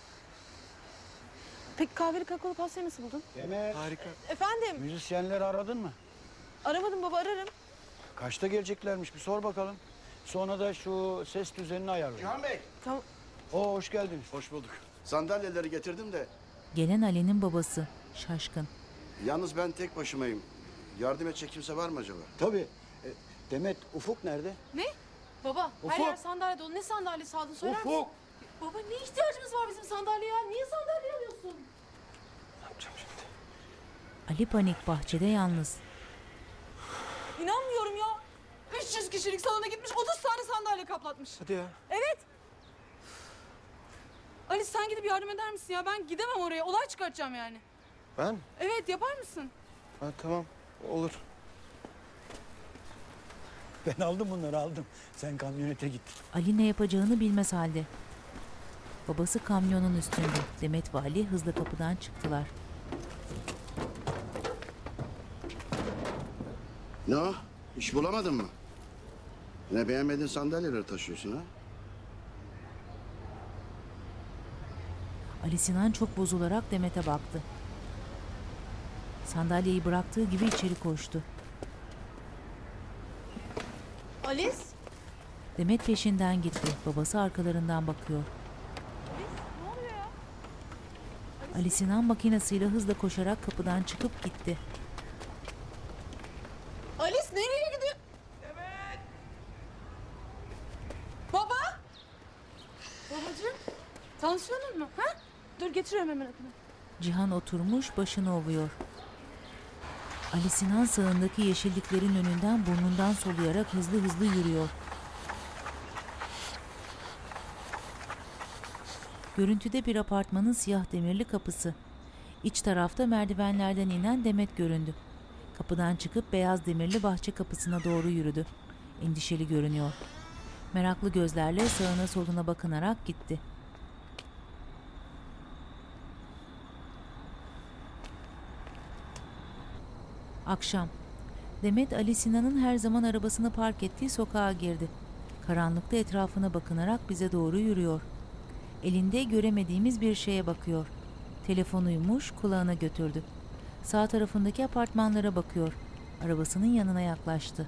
Peki kahveli kakaolu pastayı nasıl buldun? Demet. Harika. Efendim? Müzisyenleri aradın mı? Aramadım baba, ararım. Kaçta geleceklermiş bir sor bakalım. Sonra da şu ses düzenini ayarla. Cihan Bey. Tamam. Oo, hoş geldiniz. Hoş bulduk. Sandalyeleri getirdim de. Gelen Ali'nin babası. Şaşkın. Yalnız ben tek başımayım. Yardım edecek kimse var mı acaba? Tabii. Demet, Ufuk nerede? Ne? Baba, her Ufuk. yer sandalye dolu. Ne sandalyesi aldın söyler misin? Ufuk. Baba ne ihtiyacımız var bizim sandalyeye ya? Niye sandalye alıyorsun? Ne yapacağım şimdi? Ali panik bahçede yalnız. İnanmıyorum ya. 300 kişilik salona gitmiş 30 tane sandalye kaplatmış. Hadi ya. Evet. Ali sen gidip yardım eder misin ya? Ben gidemem oraya. Olay çıkartacağım yani. Ben? Evet yapar mısın? Ha, tamam. Olur. Ben aldım bunları aldım. Sen kamyonete git. Ali ne yapacağını bilmez halde. Babası kamyonun üstünde. Demet ve Ali hızla kapıdan çıktılar. Ne o? İş bulamadın mı? Ne beğenmediğin sandalyeleri taşıyorsun ha? Ali Sinan çok bozularak Demet'e baktı. Sandalyeyi bıraktığı gibi içeri koştu. Alice? Demet peşinden gitti. Babası arkalarından bakıyor. Ne oluyor ya? Ali Sinan makinesiyle hızla koşarak kapıdan çıkıp gitti. Alice nereye gidiyor? Evet. Baba? Babacığım? Tansiyonun mu? Ha? Dur getiriyorum hemen akını. Cihan oturmuş başını ovuyor. Ali Sinan sağındaki yeşilliklerin önünden burnundan soluyarak hızlı hızlı yürüyor. Görüntüde bir apartmanın siyah demirli kapısı. İç tarafta merdivenlerden inen Demet göründü. Kapıdan çıkıp beyaz demirli bahçe kapısına doğru yürüdü. Endişeli görünüyor. Meraklı gözlerle sağına soluna bakınarak gitti. Akşam. Demet Ali Sinan'ın her zaman arabasını park ettiği sokağa girdi. Karanlıkta etrafına bakınarak bize doğru yürüyor. Elinde göremediğimiz bir şeye bakıyor. Telefonuymuş, kulağına götürdü. Sağ tarafındaki apartmanlara bakıyor. Arabasının yanına yaklaştı.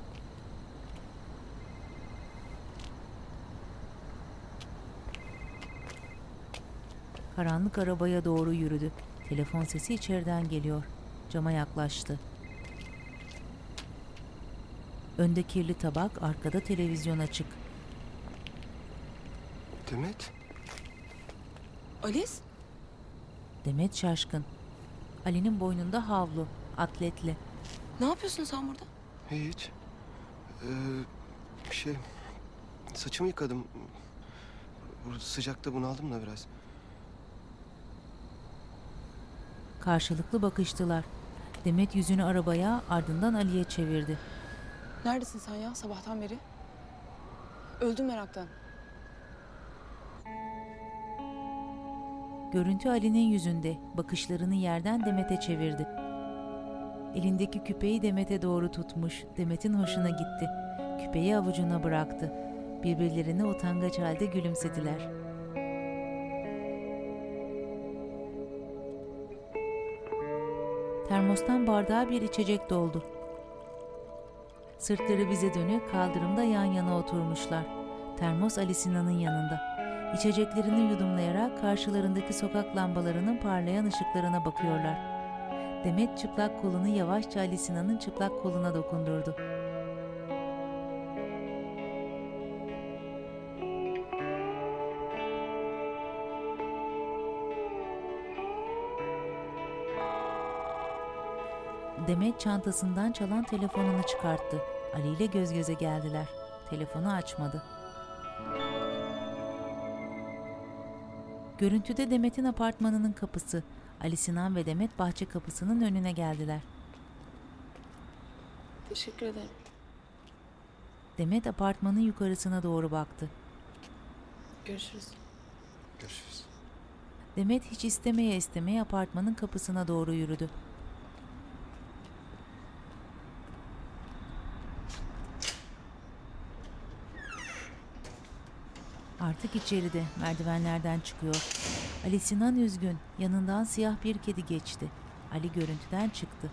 Karanlık arabaya doğru yürüdü. Telefon sesi içeriden geliyor. Cama yaklaştı. Önde kirli tabak, arkada televizyon açık. Demet? Alice? Demet şaşkın. Ali'nin boynunda havlu, atletli. Ne yapıyorsun sen burada? Hiç. Saçımı yıkadım. Burada sıcakta bunaldım da biraz. Karşılıklı bakıştılar. Demet yüzünü arabaya, ardından Ali'ye çevirdi. Neredesin sen ya sabahtan beri? Öldüm meraktan. Görüntü Ali'nin yüzünde, bakışlarını yerden Demet'e çevirdi. Elindeki küpeyi Demet'e doğru tutmuş, Demet'in hoşuna gitti. Küpeyi avucuna bıraktı. Birbirlerine utangaç halde gülümsediler. Termostan bardağa bir içecek doldu. Sırtları bize dönük kaldırımda yan yana oturmuşlar. Termos Ali Sinan'ın yanında. İçeceklerini yudumlayarak karşılarındaki sokak lambalarının parlayan ışıklarına bakıyorlar. Demet çıplak kolunu yavaşça Ali Sinan'ın çıplak koluna dokundurdu. Demet çantasından çalan telefonunu çıkarttı. Ali ile göz göze geldiler. Telefonu açmadı. Görüntüde Demet'in apartmanının kapısı. Ali Sinan ve Demet bahçe kapısının önüne geldiler. Teşekkür ederim. Demet apartmanın yukarısına doğru baktı. Görüşürüz. Görüşürüz. Demet hiç istemeye apartmanın kapısına doğru yürüdü. Artık içeride, merdivenlerden çıkıyor. Ali Sinan üzgün, yanından siyah bir kedi geçti. Ali görüntüden çıktı.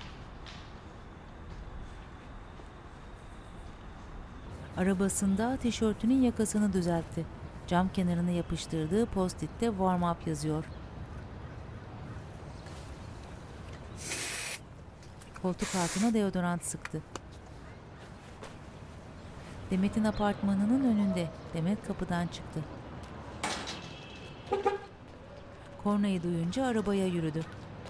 Arabasında tişörtünün yakasını düzeltti. Cam kenarına yapıştırdığı post-it'te warm up yazıyor. Koltuk altına deodorant sıktı. Demet'in apartmanının önünde. Demet kapıdan çıktı. Kornayı duyunca arabaya yürüdü.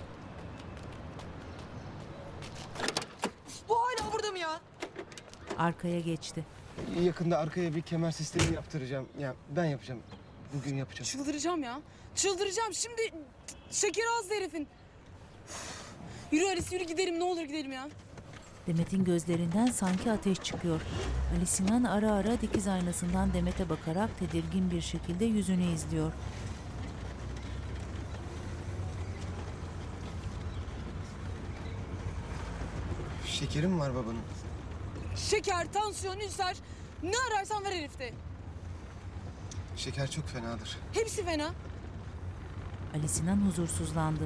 Bu hala burada mı ya? Arkaya geçti. Yakında arkaya bir kemer sistemi yaptıracağım. Ya ben yapacağım. Bugün yapacağım. Çıldıracağım ya. Çıldıracağım. Şimdi şekeri az herifin. Yürü Alice yürü gidelim ne olur gidelim ya. Demet'in gözlerinden sanki ateş çıkıyor. Ali Sinan ara ara dikiz aynasından Demet'e bakarak tedirgin bir şekilde yüzünü izliyor. Şekerim var babanın. Şeker, tansiyon, ülser ne ararsan var herifte. Şeker çok fenadır. Hepsi fena. Ali Sinan huzursuzlandı.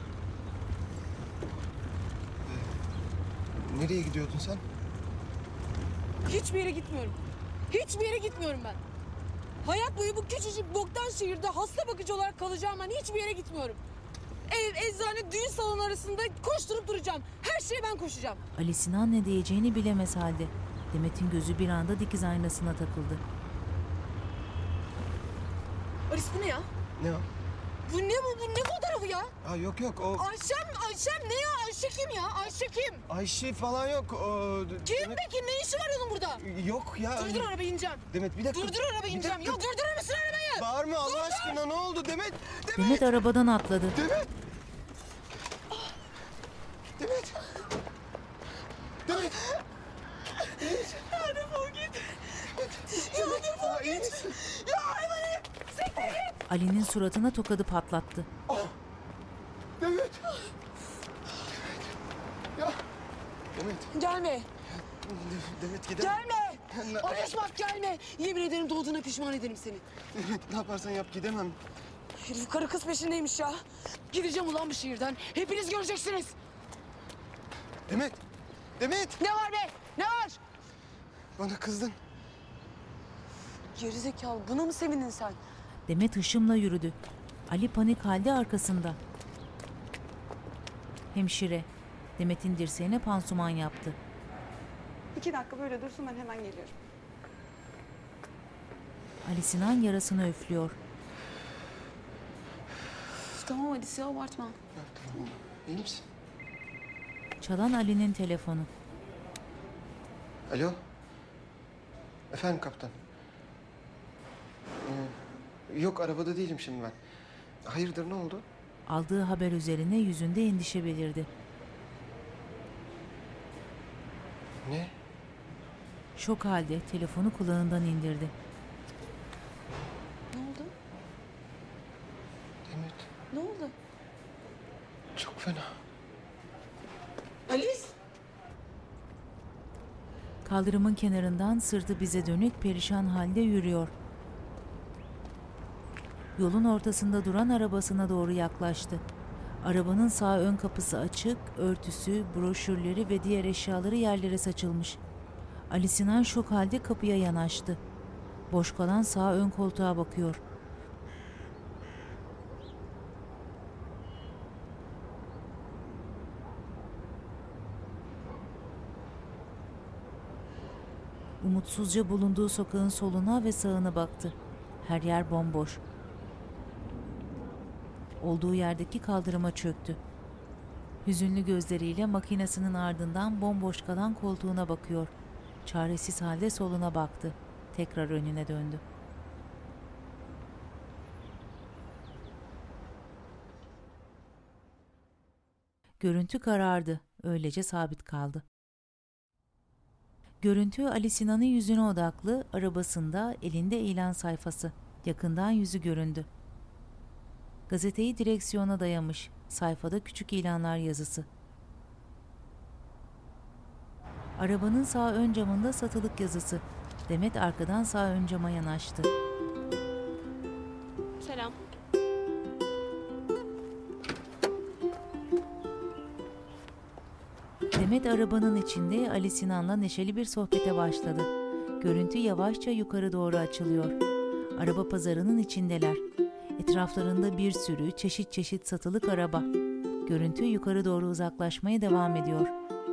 Nereye gidiyordun sen? Hiçbir yere gitmiyorum. Hiçbir yere gitmiyorum ben. Hayat boyu bu küçücük boktan şehirde hasta bakıcı olarak kalacağım ben. Hiçbir yere gitmiyorum. Ev, eczane, düğün salonu arasında koşturup duracağım. Her şeye ben koşacağım. Ali Sinan ne diyeceğini bilemez halde. Demet'in gözü bir anda dikiz aynasına takıldı. Aris bu ne ya? Ne o? Bu ne bu? Bu ne fotoğrafı ya? Aa, yok o. Ayşem ne ya? Ayşe kim ya? Ayşe kim? Ayşe falan yok. O, Kim Demet... peki? Ne işi var onun burada? Yok ya. Durdur arabayı ineceğim. Demet bir dakika. Durdur arabayı ineceğim. Ya durdurur musun arabayı? Bağırma Allah aşkına ne oldu Demet? Demet arabadan atladı. Demet. Demet. Demet. Ya defol git. Ya defol git. Ya hayvan siktir git. Ali'nin suratına tokadı patlattı. Demet. Ya. Demet. Gelme. Demet gidelim. Gelme. Ateş bak gelme. Yemin ederim doğduğuna pişman ederim seni. Evet, ne yaparsan yap gidemem. Herif karı kız peşindeymiş ya. Gideceğim ulan bu şehirden. Hepiniz göreceksiniz. Demet! Demet! Ne var be? Ne var? Bana kızdın. Gerizekalı buna mı sevindin sen? Demet hışımla yürüdü. Ali panik halde arkasında. Hemşire Demet'in dirseğine pansuman yaptı. 2 dakika böyle dursun, ben hemen geliyorum. Ali Sinan yarasını üflüyor. Tamam hadi abartma. Tamam. İyi misin? Çalan Ali'nin telefonu. Alo? Efendim kaptan? Yok, arabada değilim şimdi ben. Hayırdır, ne oldu? Aldığı haber üzerine yüzünde endişe belirdi. Ne? Şok halde telefonu kulağından indirdi. Ne oldu? Demet, Ne oldu? çok fena. Alice? Kaldırımın kenarından sırtı bize dönük perişan halde yürüyor. Yolun ortasında duran arabasına doğru yaklaştı. Arabanın sağ ön kapısı açık, örtüsü, broşürleri ve diğer eşyaları yerlere saçılmış. Ali Sinan şok halde kapıya yanaştı. Boş kalan sağ ön koltuğa bakıyor. Umutsuzca bulunduğu sokağın soluna ve sağına baktı. Her yer bomboş. Olduğu yerdeki kaldırıma çöktü. Hüzünlü gözleriyle makinesinin ardından bomboş kalan koltuğuna bakıyor. Çaresiz halde soluna baktı. Tekrar önüne döndü. Görüntü karardı. Öylece sabit kaldı. Görüntü Ali Sinan'ın yüzüne odaklı, arabasında, elinde ilan sayfası. Yakından yüzü göründü. Gazeteyi direksiyona dayamış. Sayfada küçük ilanlar yazısı. Arabanın sağ ön camında satılık yazısı. Demet arkadan sağ ön cama yanaştı. Selam. Demet arabanın içinde Ali Sinan'la neşeli bir sohbete başladı. Görüntü yavaşça yukarı doğru açılıyor. Araba pazarının içindeler. Etraflarında bir sürü çeşit çeşit satılık araba. Görüntü yukarı doğru uzaklaşmaya devam ediyor.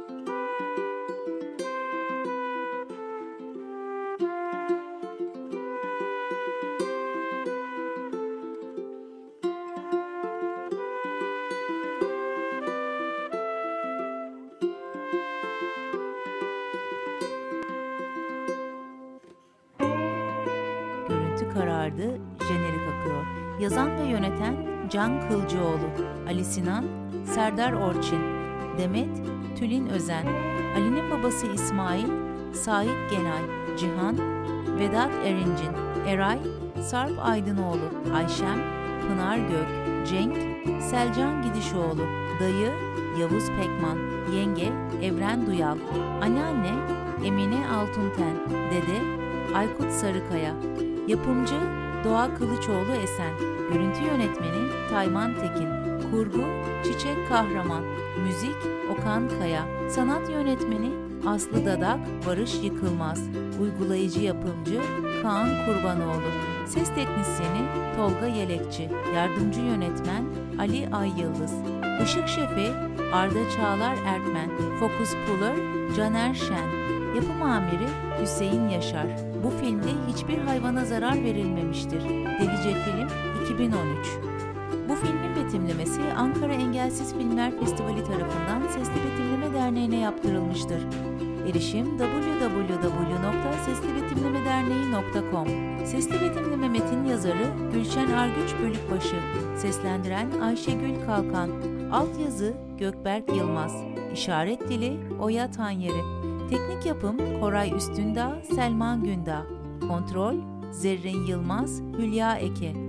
Görüntü karardı, jenerik akıyor. Yazan ve yöneten Can Kılcıoğlu, Ali Sinan, Serdar Orçin, Demet, Tülin Özen, Ali'nin babası İsmail, Sait Genay, Cihan, Vedat Erincin, Eray, Sarp Aydınoğlu, Ayşem, Pınar Gök, Cenk, Selcan Gidişoğlu, Dayı, Yavuz Pekman, Yenge, Evren Duyal, Anneanne, Emine Altunten, Dede, Aykut Sarıkaya, Yapımcı, Doğa Kılıçoğlu Esen, Görüntü Yönetmeni Tayman Tekin, Kurgu Çiçek Kahraman, Müzik Okan Kaya, Sanat Yönetmeni Aslı Dadak, Barış Yıkılmaz, Uygulayıcı Yapımcı Kaan Kurbanoğlu, Ses Teknisyeni Tolga Yelekçi, Yardımcı Yönetmen Ali Ayyıldız, Işık Şefi Arda Çağlar Erkmen, Focus Puller Caner Şen, Yapım Amiri Hüseyin Yaşar. Bu filmde hiçbir hayvana zarar verilmemiştir. Delice Film 2013. Bu filmin betimlemesi Ankara Engelsiz Filmler Festivali tarafından Sesli Betimleme Derneği'ne yaptırılmıştır. Erişim www.seslibetimlemederneği.com. Sesli Betimleme metin yazarı Gülşen Argüç Bölükbaşı. Seslendiren Ayşegül Kalkan. Altyazı Gökberk Yılmaz. İşaret dili Oya Tanyeri. Teknik yapım Koray Üstündağ, Selman Gündağ. Kontrol Zerrin Yılmaz, Hülya Eke.